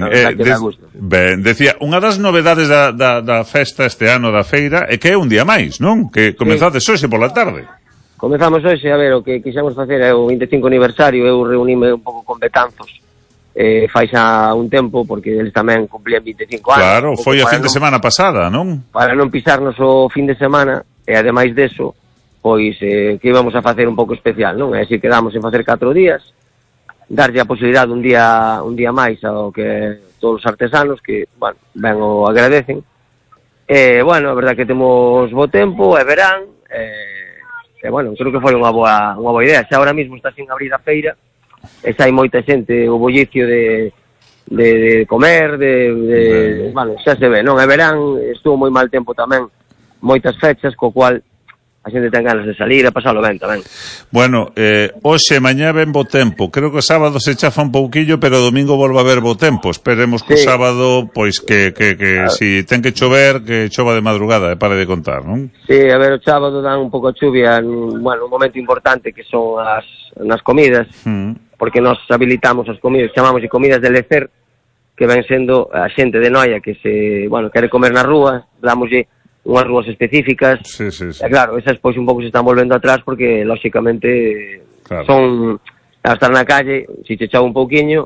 Ben, decía, unha das novedades da festa este ano da feira é que é un día máis, non? Que comezades hoxe pola tarde. Comezamos hoxe, a ver, o que quixemos facer é o 25 aniversario, eu reunime un pouco con Betanzos, fai xa un tempo, porque eles tamén cumplían 25 anos. Claro, foi a fin de semana pasada, non? Para non pisarnos o fin de semana, e ademais deso, pois que íbamos a facer un pouco especial, non? E así quedamos en facer 4 días, darlle a posibilidade un día máis ao que todos os artesanos que, bueno, ben o agradecen. Bueno, a verdade que temos bo tempo, é verán, bueno, creo que foi unha boa idea. Xa ahora mismo está sin abrir a feira, e xa hai moita xente, o bollicio de comer, bueno, xa se ve, non? É verán, estuvo moi mal tempo tamén, moitas fechas, co cual a xente ten ganas de salir a pasalo ben tamén. Bueno, hoxe, mañá ben bo tempo. Creo que o sábado se chafa un pouquillo, pero o domingo volva a haber bo tempo. Esperemos que o sábado, pois que si ten que chover, que chova de madrugada, pare de contar, non? Sí, a ver, o sábado dan un pouco de chuvia, bueno, un momento importante que son nas comidas, porque nos habilitamos as comidas, chamamos de comidas de lecer, que ven sendo a xente de Noia que quere comer na rúa, dámoslle unhas rúas específicas. Sí. E claro, esas pois un pouco se están volvendo atrás porque lóxicamente son a estar na calle, si che chova un pouquiño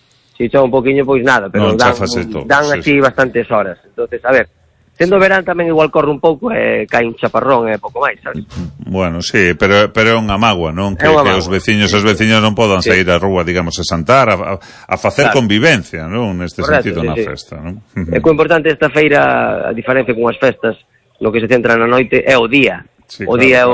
pois nada, pero dan así bastantes horas. Entonces, a ver, sendo verán tamén igual corre un pouco e cae un chaparrón e pouco máis, sabes? Bueno, sí, pero é unha mágoa, non? Que os veciños non podan sair á rúa, digamos, a santar, a facer convivencia, non? Neste sentido na festa, non? É que o importante desta feira, a diferencia con as festas, no que se centra na noite, é o día. O día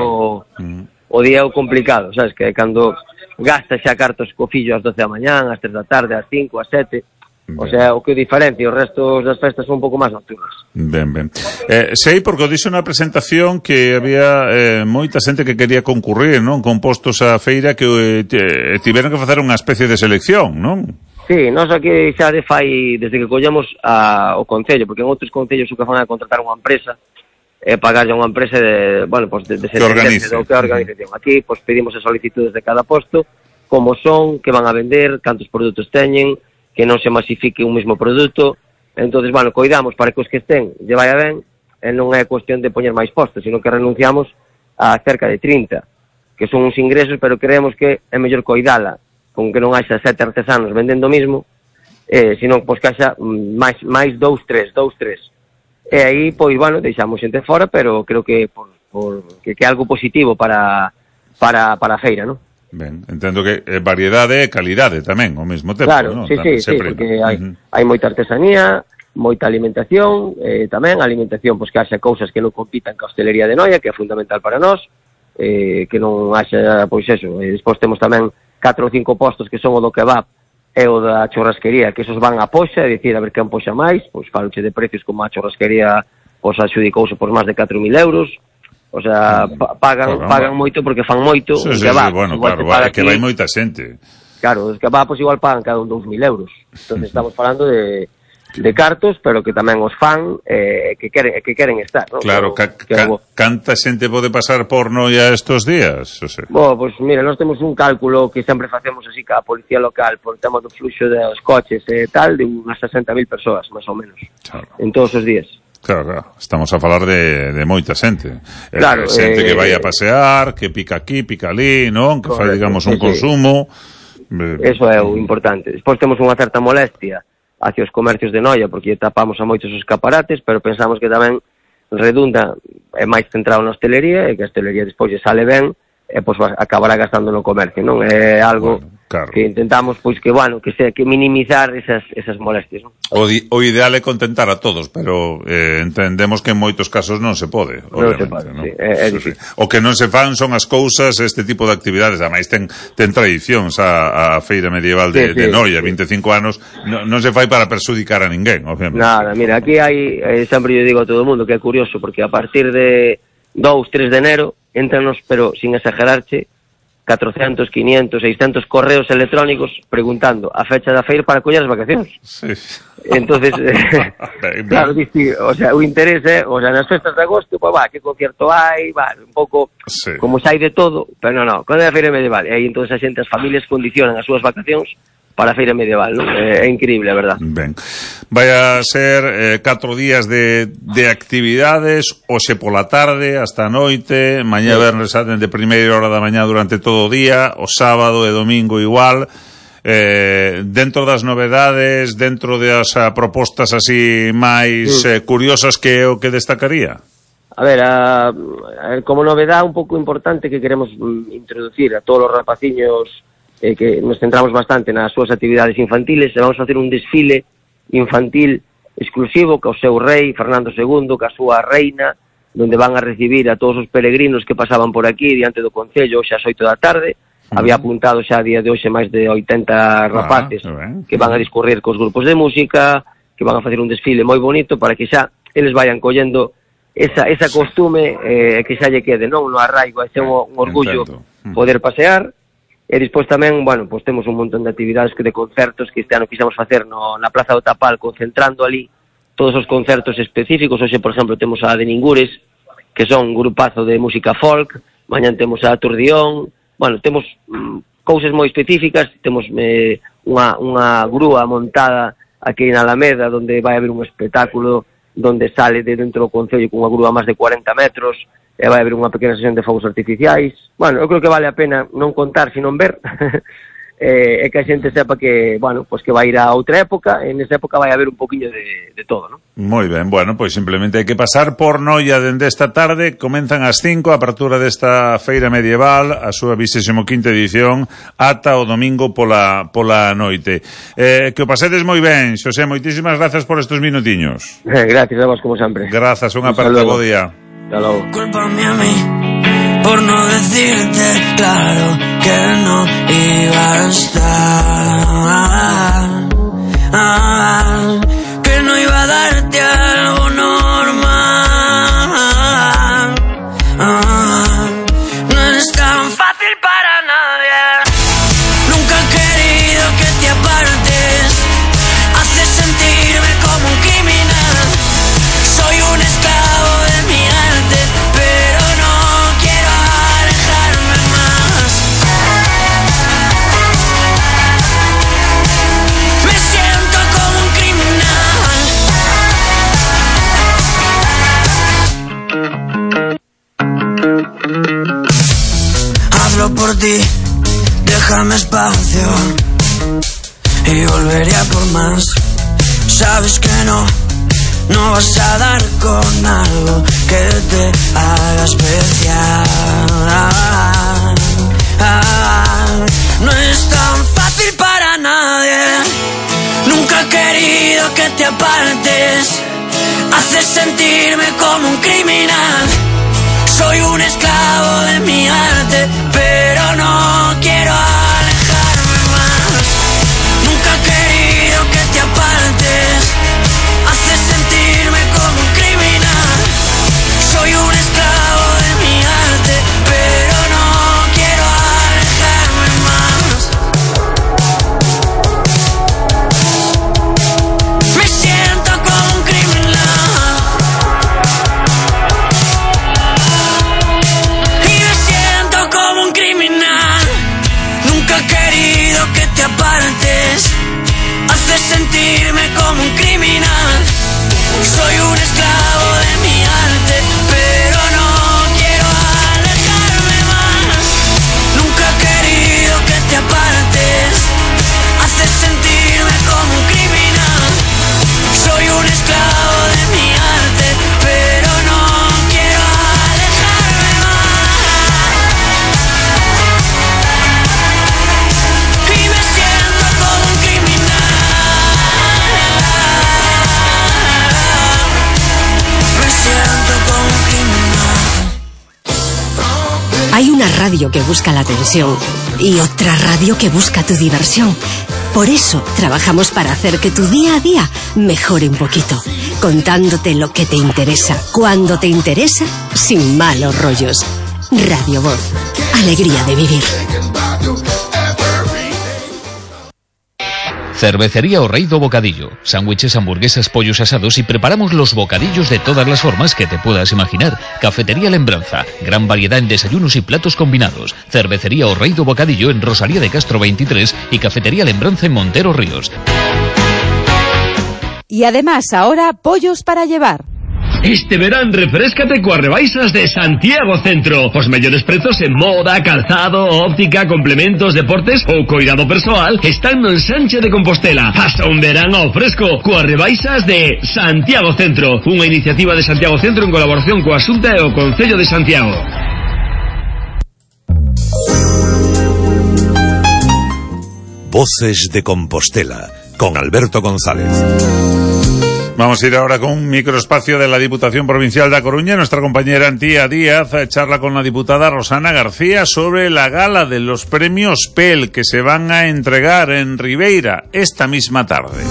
é o complicado, sabes? Que é cando gastas xa cartos co fillo ás 12 da mañán, ás 3 da tarde, ás 5, ás 7... O sea, o que diferencia, os restos das festas son un pouco máis nocturnas. Ben. Sei, porque o dixo na presentación que había moita xente que quería concurrir, non? Con postos á feira que tiveron que facer unha especie de selección, non? Sí, nós aquí xa desde que collemos o Concello, porque en outros concellos o que fan é contratar unha empresa e pagarlle a unha empresa de organización. Aquí, pues, pedimos as solicitudes de cada posto, como son, que van a vender, cantos produtos teñen, que non se masifique un mesmo produto. Entonces, bueno, coidamos para que os que estén lle vaya ben, e non é cuestión de poñer máis postos, sino que renunciamos a cerca de 30, que son uns ingresos, pero creemos que é mellor coidala, con que non haxa 7 artesanos vendendo o mismo, sino pois que haxa máis 2, 3. E aí, pois, bueno, deixamos xente fora, pero creo que que é algo positivo para a feira, non? Ben, entendo que variedade e calidade tamén ao mesmo tempo, claro, non? Sí, porque hai moita artesanía, moita alimentación, tamén alimentación, pois que haxa cousas que non compitan ca hostelería de Noia, que é fundamental para nós, que non haxa, pois eso, despois temos tamén 4 ou 5 postos que son o do kebab e o da churrasquería, que esos van a poxa, é dicir, a ver quen poxa máis, pois faloche de precios como a churrasquería, pois adxudicouse por máis de 4.000 euros. O sea, pagan moito porque fan moito. Sí, bueno, claro, que vai moita xente. Claro, os kebabs igual pagan cada un 2.000 euros. Entonces estamos falando de de cartos, pero que tamén os fan que queren estar, ¿no? Claro, canta xente pode pasar por Noia estos días? O sea. Pois mira, nós temos un cálculo que sempre facemos así ca policía local por tema do fluxo dos coches e tal, de unhas 60.000 persoas, máis ou menos, claro, en todos os días. Claro, estamos a falar de moita xente. Claro, xente que vai a pasear, que pica aquí, pica ali, non? Que fai, digamos, un consumo. Eso é o importante. Despois temos unha certa molestia hacia os comercios de Noia, porque tapamos a moitos os escaparates, pero pensamos que tamén redunda, é máis centrado na hostelería, e que a hostelería despois lle sale ben, e pois acabará gastando no comercio, non? É algo, bueno, claro, que intentamos pois que, bueno, que minimizar esas molestias, non? O ideal é contentar a todos, pero entendemos que en moitos casos non se pode, obviamente, non? Sí, é difícil. O que non se fan son as cousas, este tipo de actividades, ademais ten tradicións a Feira Medieval de Noia, 25 anos, non se fai para persudicar a ninguén, obviamente. Nada, mira, aquí hai, sempre eu digo a todo o mundo que é curioso, porque a partir de 2-3 de enero entranos, pero sin exagerarche, 400, 500, 600 correos electrónicos preguntando a fecha da feira para coller as vacacións. Sí. Entonces, claro, o sea, o interés é, o sea, nas festas de agosto, pues va, que concierto hai, va, un pouco, sí, como xa hai de todo, pero non, cando é a feira medieval, e aí entonces a xente, as familias condicionan as súas vacacións para a feira medieval, non? É increíble, a verdad. Ben, vai a ser 4 días de actividades, hoxe pola tarde hasta a noite, mañá vernes de primeira hora da mañá durante todo o día, o sábado e domingo igual. Dentro das novedades, dentro das propostas así máis curiosas, que é o que destacaría? A ver, como novedade un pouco importante que queremos introducir a todos os rapaciños, que nos centramos bastante nas súas actividades infantiles, e vamos a facer un desfile infantil exclusivo co seu rei, Fernando II, ca súa reina, donde van a recibir a todos os peregrinos que pasaban por aquí diante do Concello hoxe ás 8 da tarde. Había apuntado xa a día de hoxe máis de 80 rapaces que van a discurrir cos grupos de música, que van a facer un desfile moi bonito para que xa eles vayan collendo esa costume, que xa lle quede, non? No arraigo, é un orgullo poder pasear. E despois tamén, bueno, pois temos un montón de actividades de concertos que este ano quixemos facer na Plaza do Tapal, concentrando ali todos os concertos específicos. Hoxe, por exemplo, temos a de Ningures, que son un grupazo de música folk, mañan temos a Aturdión, bueno, temos cousas moi específicas, temos unha grúa montada aquí na Alameda, donde vai haber un espectáculo donde sale de dentro do Concello con unha grúa máis de 40 metros, e vai haber unha pequena sesión de fogos artificiais. Bueno, eu creo que vale a pena non contar, sino ver, e que a xente sepa que, bueno, pues que vai ir a outra época, e nesa época vai haber un poquinho de todo, non? Moi ben, bueno, pois simplemente hai que pasar por Noia dende esta tarde, comenzan ás 5 a apertura desta feira medieval, a súa 25ª edición, ata o domingo pola noite. Que o pasedes moi ben, Xosé, moitísimas grazas por estes minutiños. Gracias a vos, como sempre. Grazas, unha aperta, bo día. Cúlpame a mí por no decirte claro que no iba a estar, que no iba a darte algo normal. No es tan fácil para nadie. Nunca he querido que te apartes. Haces sentirme como un criminal. Soy un esclavo de mi arte, pero no quiero alejarme más. Me siento como un criminal. Hablo por ti, déjame espacio y volveré a por más. Sabes que no vas a dar con algo que te haga especial. No es tan fácil para nadie. Nunca he querido que te apartes. Haces sentirme como un criminal. Soy un esclavo de mi arte, pero no quiero alejarme más. Nunca he querido que te apartes. Haces sentirme como un criminal. Soy un esclavo de mi arte, pero no quiero alejarme más. Me siento Hay una radio que busca la atención y otra radio que busca tu diversión. Por eso trabajamos para hacer que tu día a día mejore un poquito, contándote lo que te interesa, cuando te interesa, sin malos rollos. Radio Voz, alegría de vivir. Cervecería O Rei do Bocadillo. Sándwiches, hamburguesas, pollos asados y preparamos los bocadillos de todas las formas que te puedas imaginar. Cafetería Lembranza. Gran variedad en desayunos y platos combinados. Cervecería O Rei do Bocadillo en Rosalía de Castro 23 y Cafetería Lembranza en Montero Ríos. Y además ahora pollos para llevar. Este verán refréscate coas rebaixas de Santiago Centro. Os mellores prezos en moda, calzado, óptica, complementos, deportes ou cuidado persoal están no Ensanche de Compostela. Pasa un verán ao fresco coas rebaixas de Santiago Centro. Unha iniciativa de Santiago Centro en colaboración coa Xunta e o Concello de Santiago. Voces de Compostela con Alberto González. Vamos a ir ahora con un microespacio de la Diputación Provincial da Coruña. Nuestra compañera Antía Díaz charla con la diputada Rosana García sobre la gala de los premios PEL que se van a entregar en Ribeira esta misma tarde.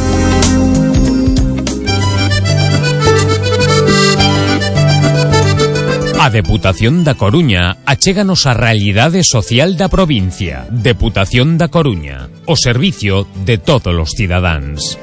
A Deputación da Coruña achéganos a realidade social da provincia. Deputación da Coruña, o servicio de todos os cidadáns.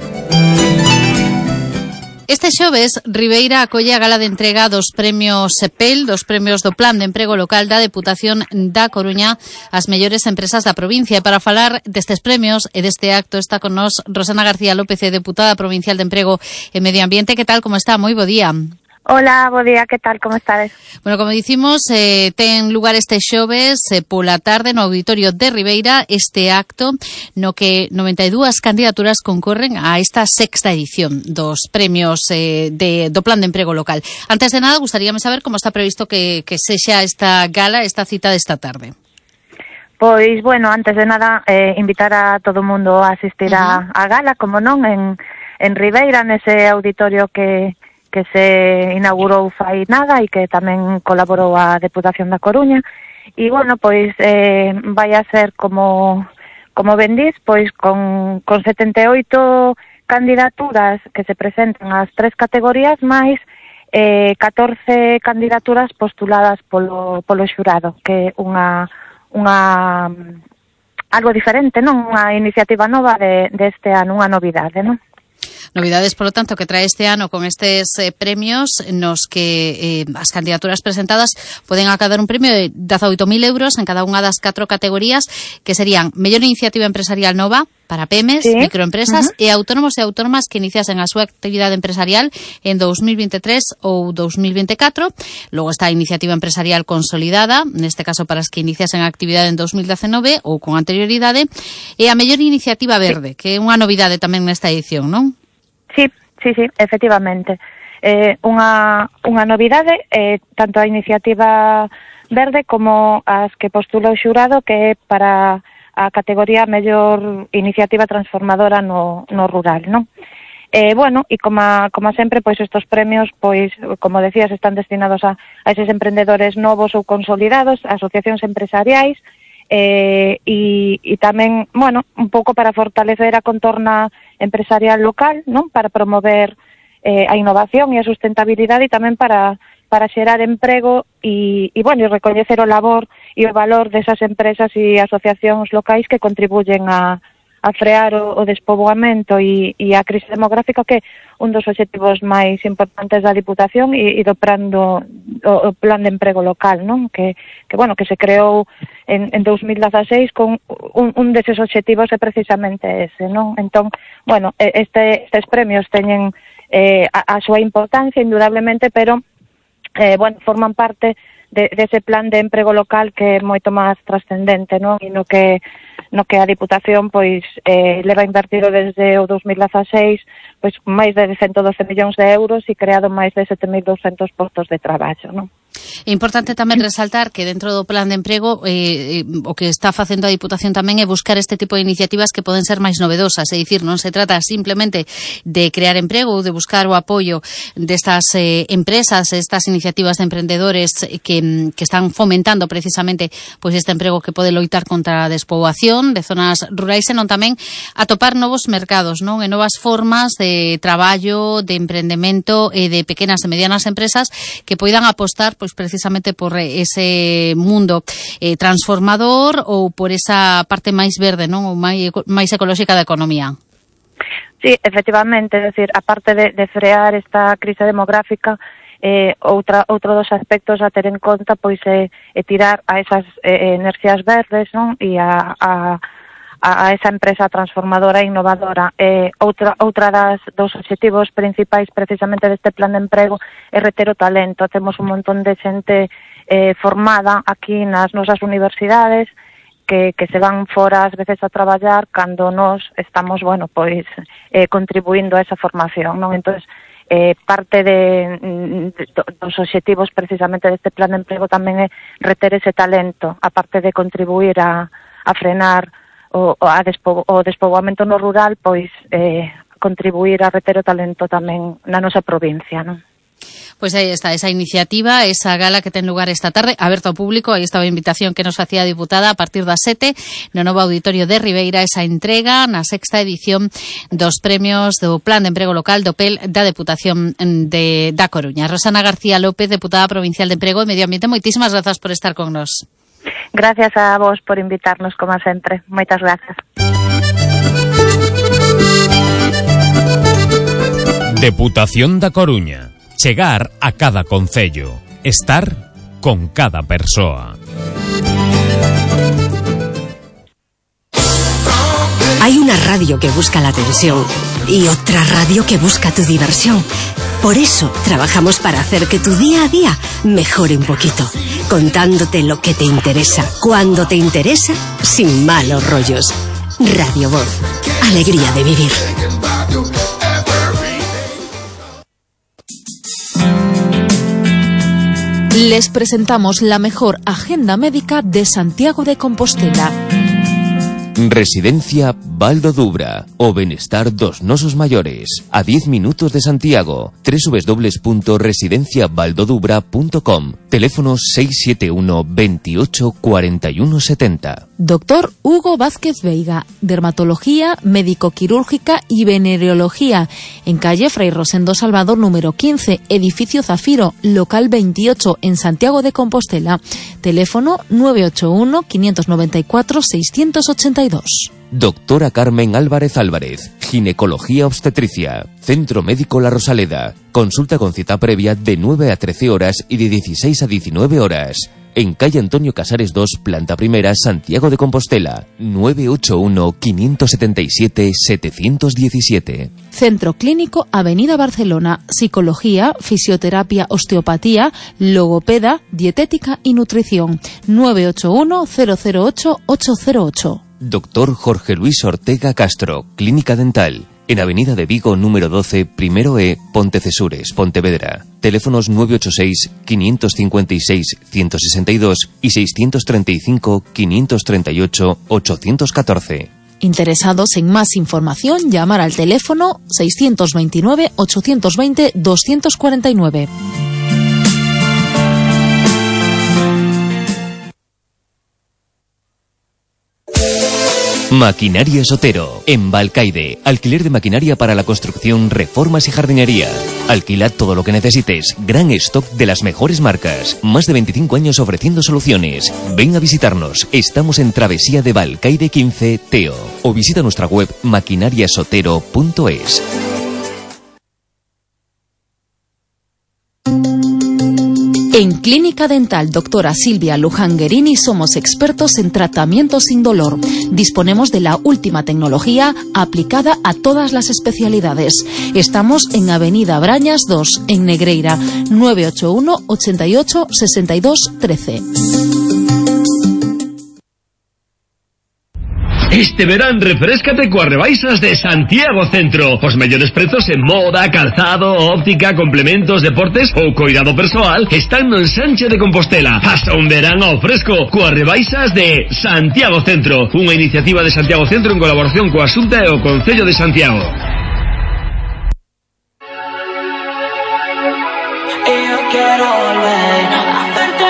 Este xoves, Ribeira acolle a gala de entrega dos premios PEL, dos premios do Plan de Emprego Local da Deputación da Coruña, as mellores empresas da provincia. E para falar destes premios e deste acto está con nós Rosana García López, deputada provincial de Emprego e Medio Ambiente. Que tal, como está? Moi bo día. Hola, bo día, que tal, como estades? Bueno, como dicimos, ten lugar este xoves pola tarde no Auditorio de Ribeira este acto no que 92 candidaturas concorren a esta sexta edición dos premios do Plan de Emprego Local. Antes de nada, gustaríame saber como está previsto que sexa esta gala, esta cita desta tarde. Pois, bueno, antes de nada, invitar a todo o mundo a asistir a gala, como non, en Ribeira, nese auditorio que se inaugurou fai nada e que tamén colaborou a Deputación da Coruña. E, bueno, pois vai a ser como ben dis, pois con 78 candidaturas que se presentan ás tres categorías, máis 14 candidaturas postuladas polo xurado, que é unha algo diferente, non? Unha iniciativa nova deste ano, unha novidade, non? Novidades, polo tanto, que trae este ano con estes premios nos que as candidaturas presentadas poden acadar un premio de 18.000 euros en cada unha das 4 categorías, que serían mellor iniciativa empresarial nova para PEMES, sí, microempresas e autónomos e autónomas que iniciasen a súa actividade empresarial en 2023 ou 2024. Logo está a iniciativa empresarial consolidada, neste caso para as que iniciasen a actividade en 2019 ou con anterioridade, e a mellor iniciativa verde, que é unha novidade tamén nesta edición, non? Sí, efectivamente. Unha novidade, tanto a iniciativa verde como as que postula o xurado, que é para a categoría mellor iniciativa transformadora no rural, non? Bueno, e como sempre, pois estos premios, pois, como decías, están destinados a eses emprendedores novos ou consolidados, asociacións empresariais, e tamén, bueno, un pouco para fortalecer a contorna empresarial local, non? Para promover a innovación e a sustentabilidade e tamén para xerar emprego e bueno, e recoñecer o labor e o valor desas empresas e asociacións locais que contribuyen a frear o despoboamento e a crise demográfica, que é un dos obxectivos máis importantes da Diputación e do plan de emprego local, non? Que bueno, que se creou en 2016 con un deses obxectivos é precisamente ese, non? Entón, bueno, estes premios teñen a súa importancia indudablemente, pero bueno, forman parte dese plan de emprego local que é moito máis trascendente, non? E no que a Diputación pois leva invertido desde o 2016 pois máis de 112 millóns de euros e creado máis de 7.200 postos de traballo, non? É importante tamén resaltar que dentro do plan de emprego o que está facendo a Diputación tamén é buscar este tipo de iniciativas que poden ser máis novedosas, é dicir, non se trata simplemente de crear emprego ou de buscar o apoio destas empresas, estas iniciativas de emprendedores que están fomentando precisamente pois este emprego que pode loitar contra a despoboación de zonas rurais, senón tamén atopar novos mercados, non? E novas formas de traballo, de emprendemento e de pequenas e medianas empresas que poidan apostar pois precisamente por ese mundo transformador ou por esa parte máis verde, non? Ou máis ecolóxica da economía. Sí, efectivamente, é dicir, aparte de frear esta crise demográfica, outro dos aspectos a ter en conta pois é tirar a esas enerxías verdes, non? E a esa empresa transformadora e innovadora. Outra dos obxectivos principais precisamente deste plan de emprego é reter o talento. Temos un montón de xente formada aquí nas nosas universidades que se van fora ás veces a traballar cando nós estamos, pois contribuindo a esa formación, non? Entón, parte dos obxectivos precisamente deste plan de emprego tamén é reter ese talento, aparte de contribuir a frenar o despoboamento no rural, pois contribuir a reter o talento tamén na nosa provincia, non? Pois aí está esa iniciativa, esa gala que ten lugar esta tarde, aberto ao público. Aí estaba a invitación que nos facía a diputada a partir das 7 no novo auditorio de Ribeira, esa entrega na sexta edición dos premios do Plan de Emprego Local do PEL da Deputación da Coruña. Rosana García López, deputada provincial de Emprego e Medio Ambiente, moitísimas grazas por estar con nos. Gracias a vos por invitarnos, como sempre. Moitas grazas. Deputación da Coruña. Chegar a cada concello. Estar con cada persoa. Hay una radio que busca la atención y otra radio que busca tu diversión. Por eso trabajamos para hacer que tu día a día mejore un poquito, contándote lo que te interesa, cuando te interesa, sin malos rollos. Radio Voz, alegría de vivir. Les presentamos la mejor agenda médica de Santiago de Compostela. Residencia Valdo Dubra, o benestar dos nosos maiores, a 10 minutos de Santiago. www.residenciavaldodubra.com. Teléfono 671 28 41 70. Doctor Hugo Vázquez Veiga, dermatología, médico-quirúrgica y venereología, en calle Fray Rosendo Salvador número 15, edificio Zafiro, local 28, en Santiago de Compostela. Teléfono 981 594 682. Doctora Carmen Álvarez Álvarez, ginecología obstetricia, Centro Médico La Rosaleda. Consulta con cita previa de 9 a 13 horas y de 16 a 19 horas. En calle Antonio Casares 2, planta primera, Santiago de Compostela. 981 577 717. Centro Clínico Avenida Barcelona. Psicología, fisioterapia, osteopatía, logopeda, dietética y nutrición. 981 008 808. Doctor Jorge Luis Ortega Castro, Clínica Dental. En Avenida de Vigo, número 12, primero E, Pontecesures, Pontevedra. Teléfonos 986 556 162 y 635 538 814. Interesados en más información, llamar al teléfono 629 820 249. Maquinaria Sotero, en Valcaide. Alquiler de maquinaria para la construcción, reformas y jardinería. Alquila todo lo que necesites. Gran stock de las mejores marcas. Más de 25 años ofreciendo soluciones. Ven a visitarnos. Estamos en Travesía de Valcaide 15, Teo. O visita nuestra web maquinariasotero.es. En Clínica Dental Doctora Silvia Luján-Guerini somos expertos en tratamientos sin dolor. Disponemos de la última tecnología aplicada a todas las especialidades. Estamos en Avenida Brañas 2, en Negreira, 981 88 62 13. Este verán refréscate coas rebaixas de Santiago Centro. Os mellores prezos en moda, calzado, óptica, complementos, deportes ou cuidado persoal están no Ensanche de Compostela. Pasa un verán ao fresco coas rebaixas de Santiago Centro. Unha iniciativa de Santiago Centro en colaboración coa Xunta e o Concello de Santiago. Quiero volver a hacerte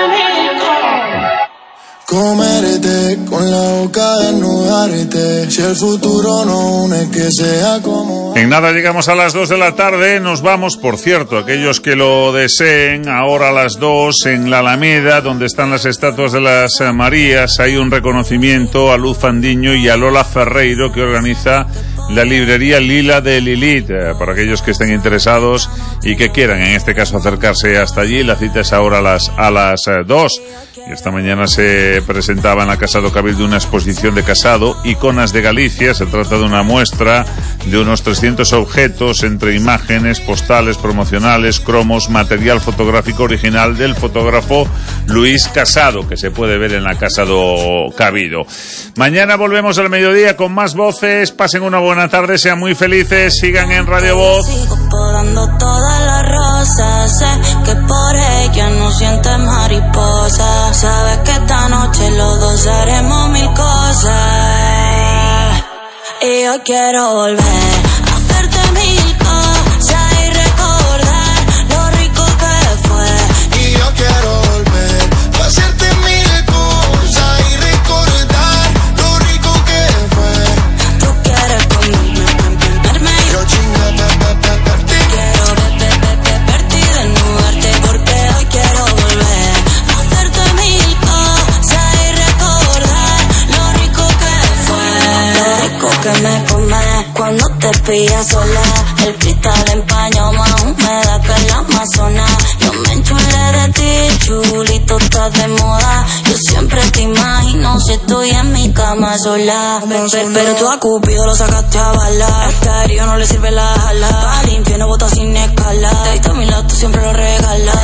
comerte con la boca desnudarte. Si el futuro no une, que sea como... En nada llegamos a las 2 de la tarde. Nos vamos, por cierto, aquellos que lo deseen, ahora a las 2 en la Alameda, donde están las estatuas de las Marías, hay un reconocimiento a Luz Fandiño y a Lola Ferreiro, que organiza la librería Lila de Lilith, para aquellos que estén interesados y que quieran, en este caso, acercarse hasta allí. La cita es ahora a las 2. Y esta mañana se presentaba en la Casa do Cabildo una exposición de Casado, Iconas de Galicia. Se trata de una muestra de unos 300 objetos, entre imágenes, postales, promocionales, cromos, material fotográfico original del fotógrafo Luis Casado, que se puede ver en la Casa do Cabildo. Mañana volvemos al mediodía con más voces. Pasen una buena tarde, sean muy felices, sigan en Radio Voz. Sigo podando todas las rosas, sé que por ella no sientes mariposa. Sabes que esta noche los dos haremos mil cosas. Y yo quiero volver a hacerte mil cosas y recordar lo rico que fue. Y yo quiero volver a hacerte mil cosas y recordar lo rico que fue. Tú quieres comerme, yo chingate, quiero verte y desnudarte, porque hoy quiero volver a hacerte mil cosas y recordar lo rico que fue. Lo rico que me comes cuando te pillas sola. El cristal empaña más humedad que la Amazonas. Yo me enchulé de ti, chulito, estás de moda. Yo siempre te imagino si estoy en mi cama sola. Pero tú a Cupido lo sacaste a bala. Este aéreo no le sirve la jala. Al infierno bota sin escala. Te diste a mi lado, tú siempre lo regalas.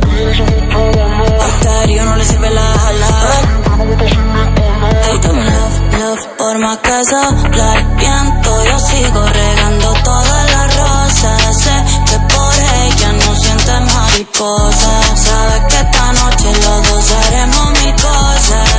Este aéreo no le sirve la jala. Te diste a mi love, por más que sopla el viento, yo sigo regando todas las rosas. Sé que por ella no sientes mariposa. Sabes que esta noche los dos haremos mil cosas.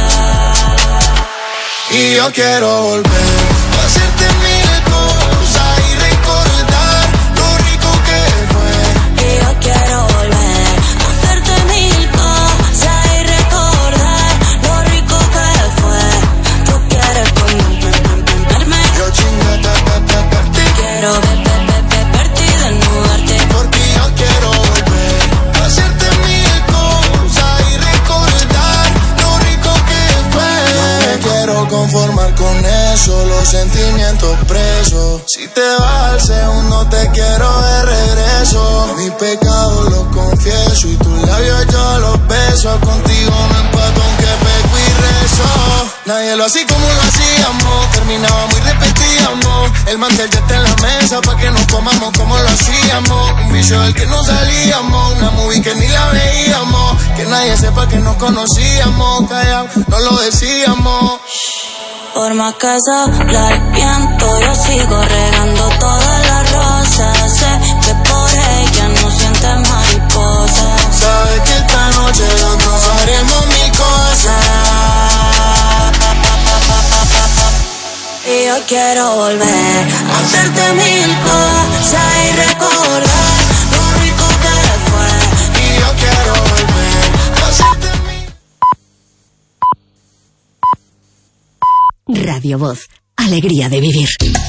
Y yo quiero volver a hacerte mil cosas y recordar lo rico que fue. Y yo quiero volver a hacerte mil cosas y recordar lo rico que fue. Tú quieres comerme, yo chingate, quiero verte y desnudarte, porque yo quiero volver a hacerte mil cosas y recordar lo rico que fue. No me quiero conformar con eso, los sentimientos presos. Si te vas al segundo te quiero de regreso. Mis pecados los confieso y tus labios yo los beso. Contigo no empato aunque peco y rezo. Nadie lo hacía como lo hacíamos, terminábamos y repetíamos. El mantel ya está en la mesa pa' que nos comamos como lo hacíamos. Un vicio del que no salíamos, una movie que ni la veíamos. Que nadie sepa que nos conocíamos, callados no lo decíamos. Por más que sopla el viento, yo sigo regando todas las rosas. Sé que por ella no sientes mariposa. Sabes que esta noche los dos haremos mil cosas. Y yo quiero volver a hacerte mil cosas y recordar lo rico que fue. Y yo quiero volver a hacerte mil... Radio Voz, alegría de vivir.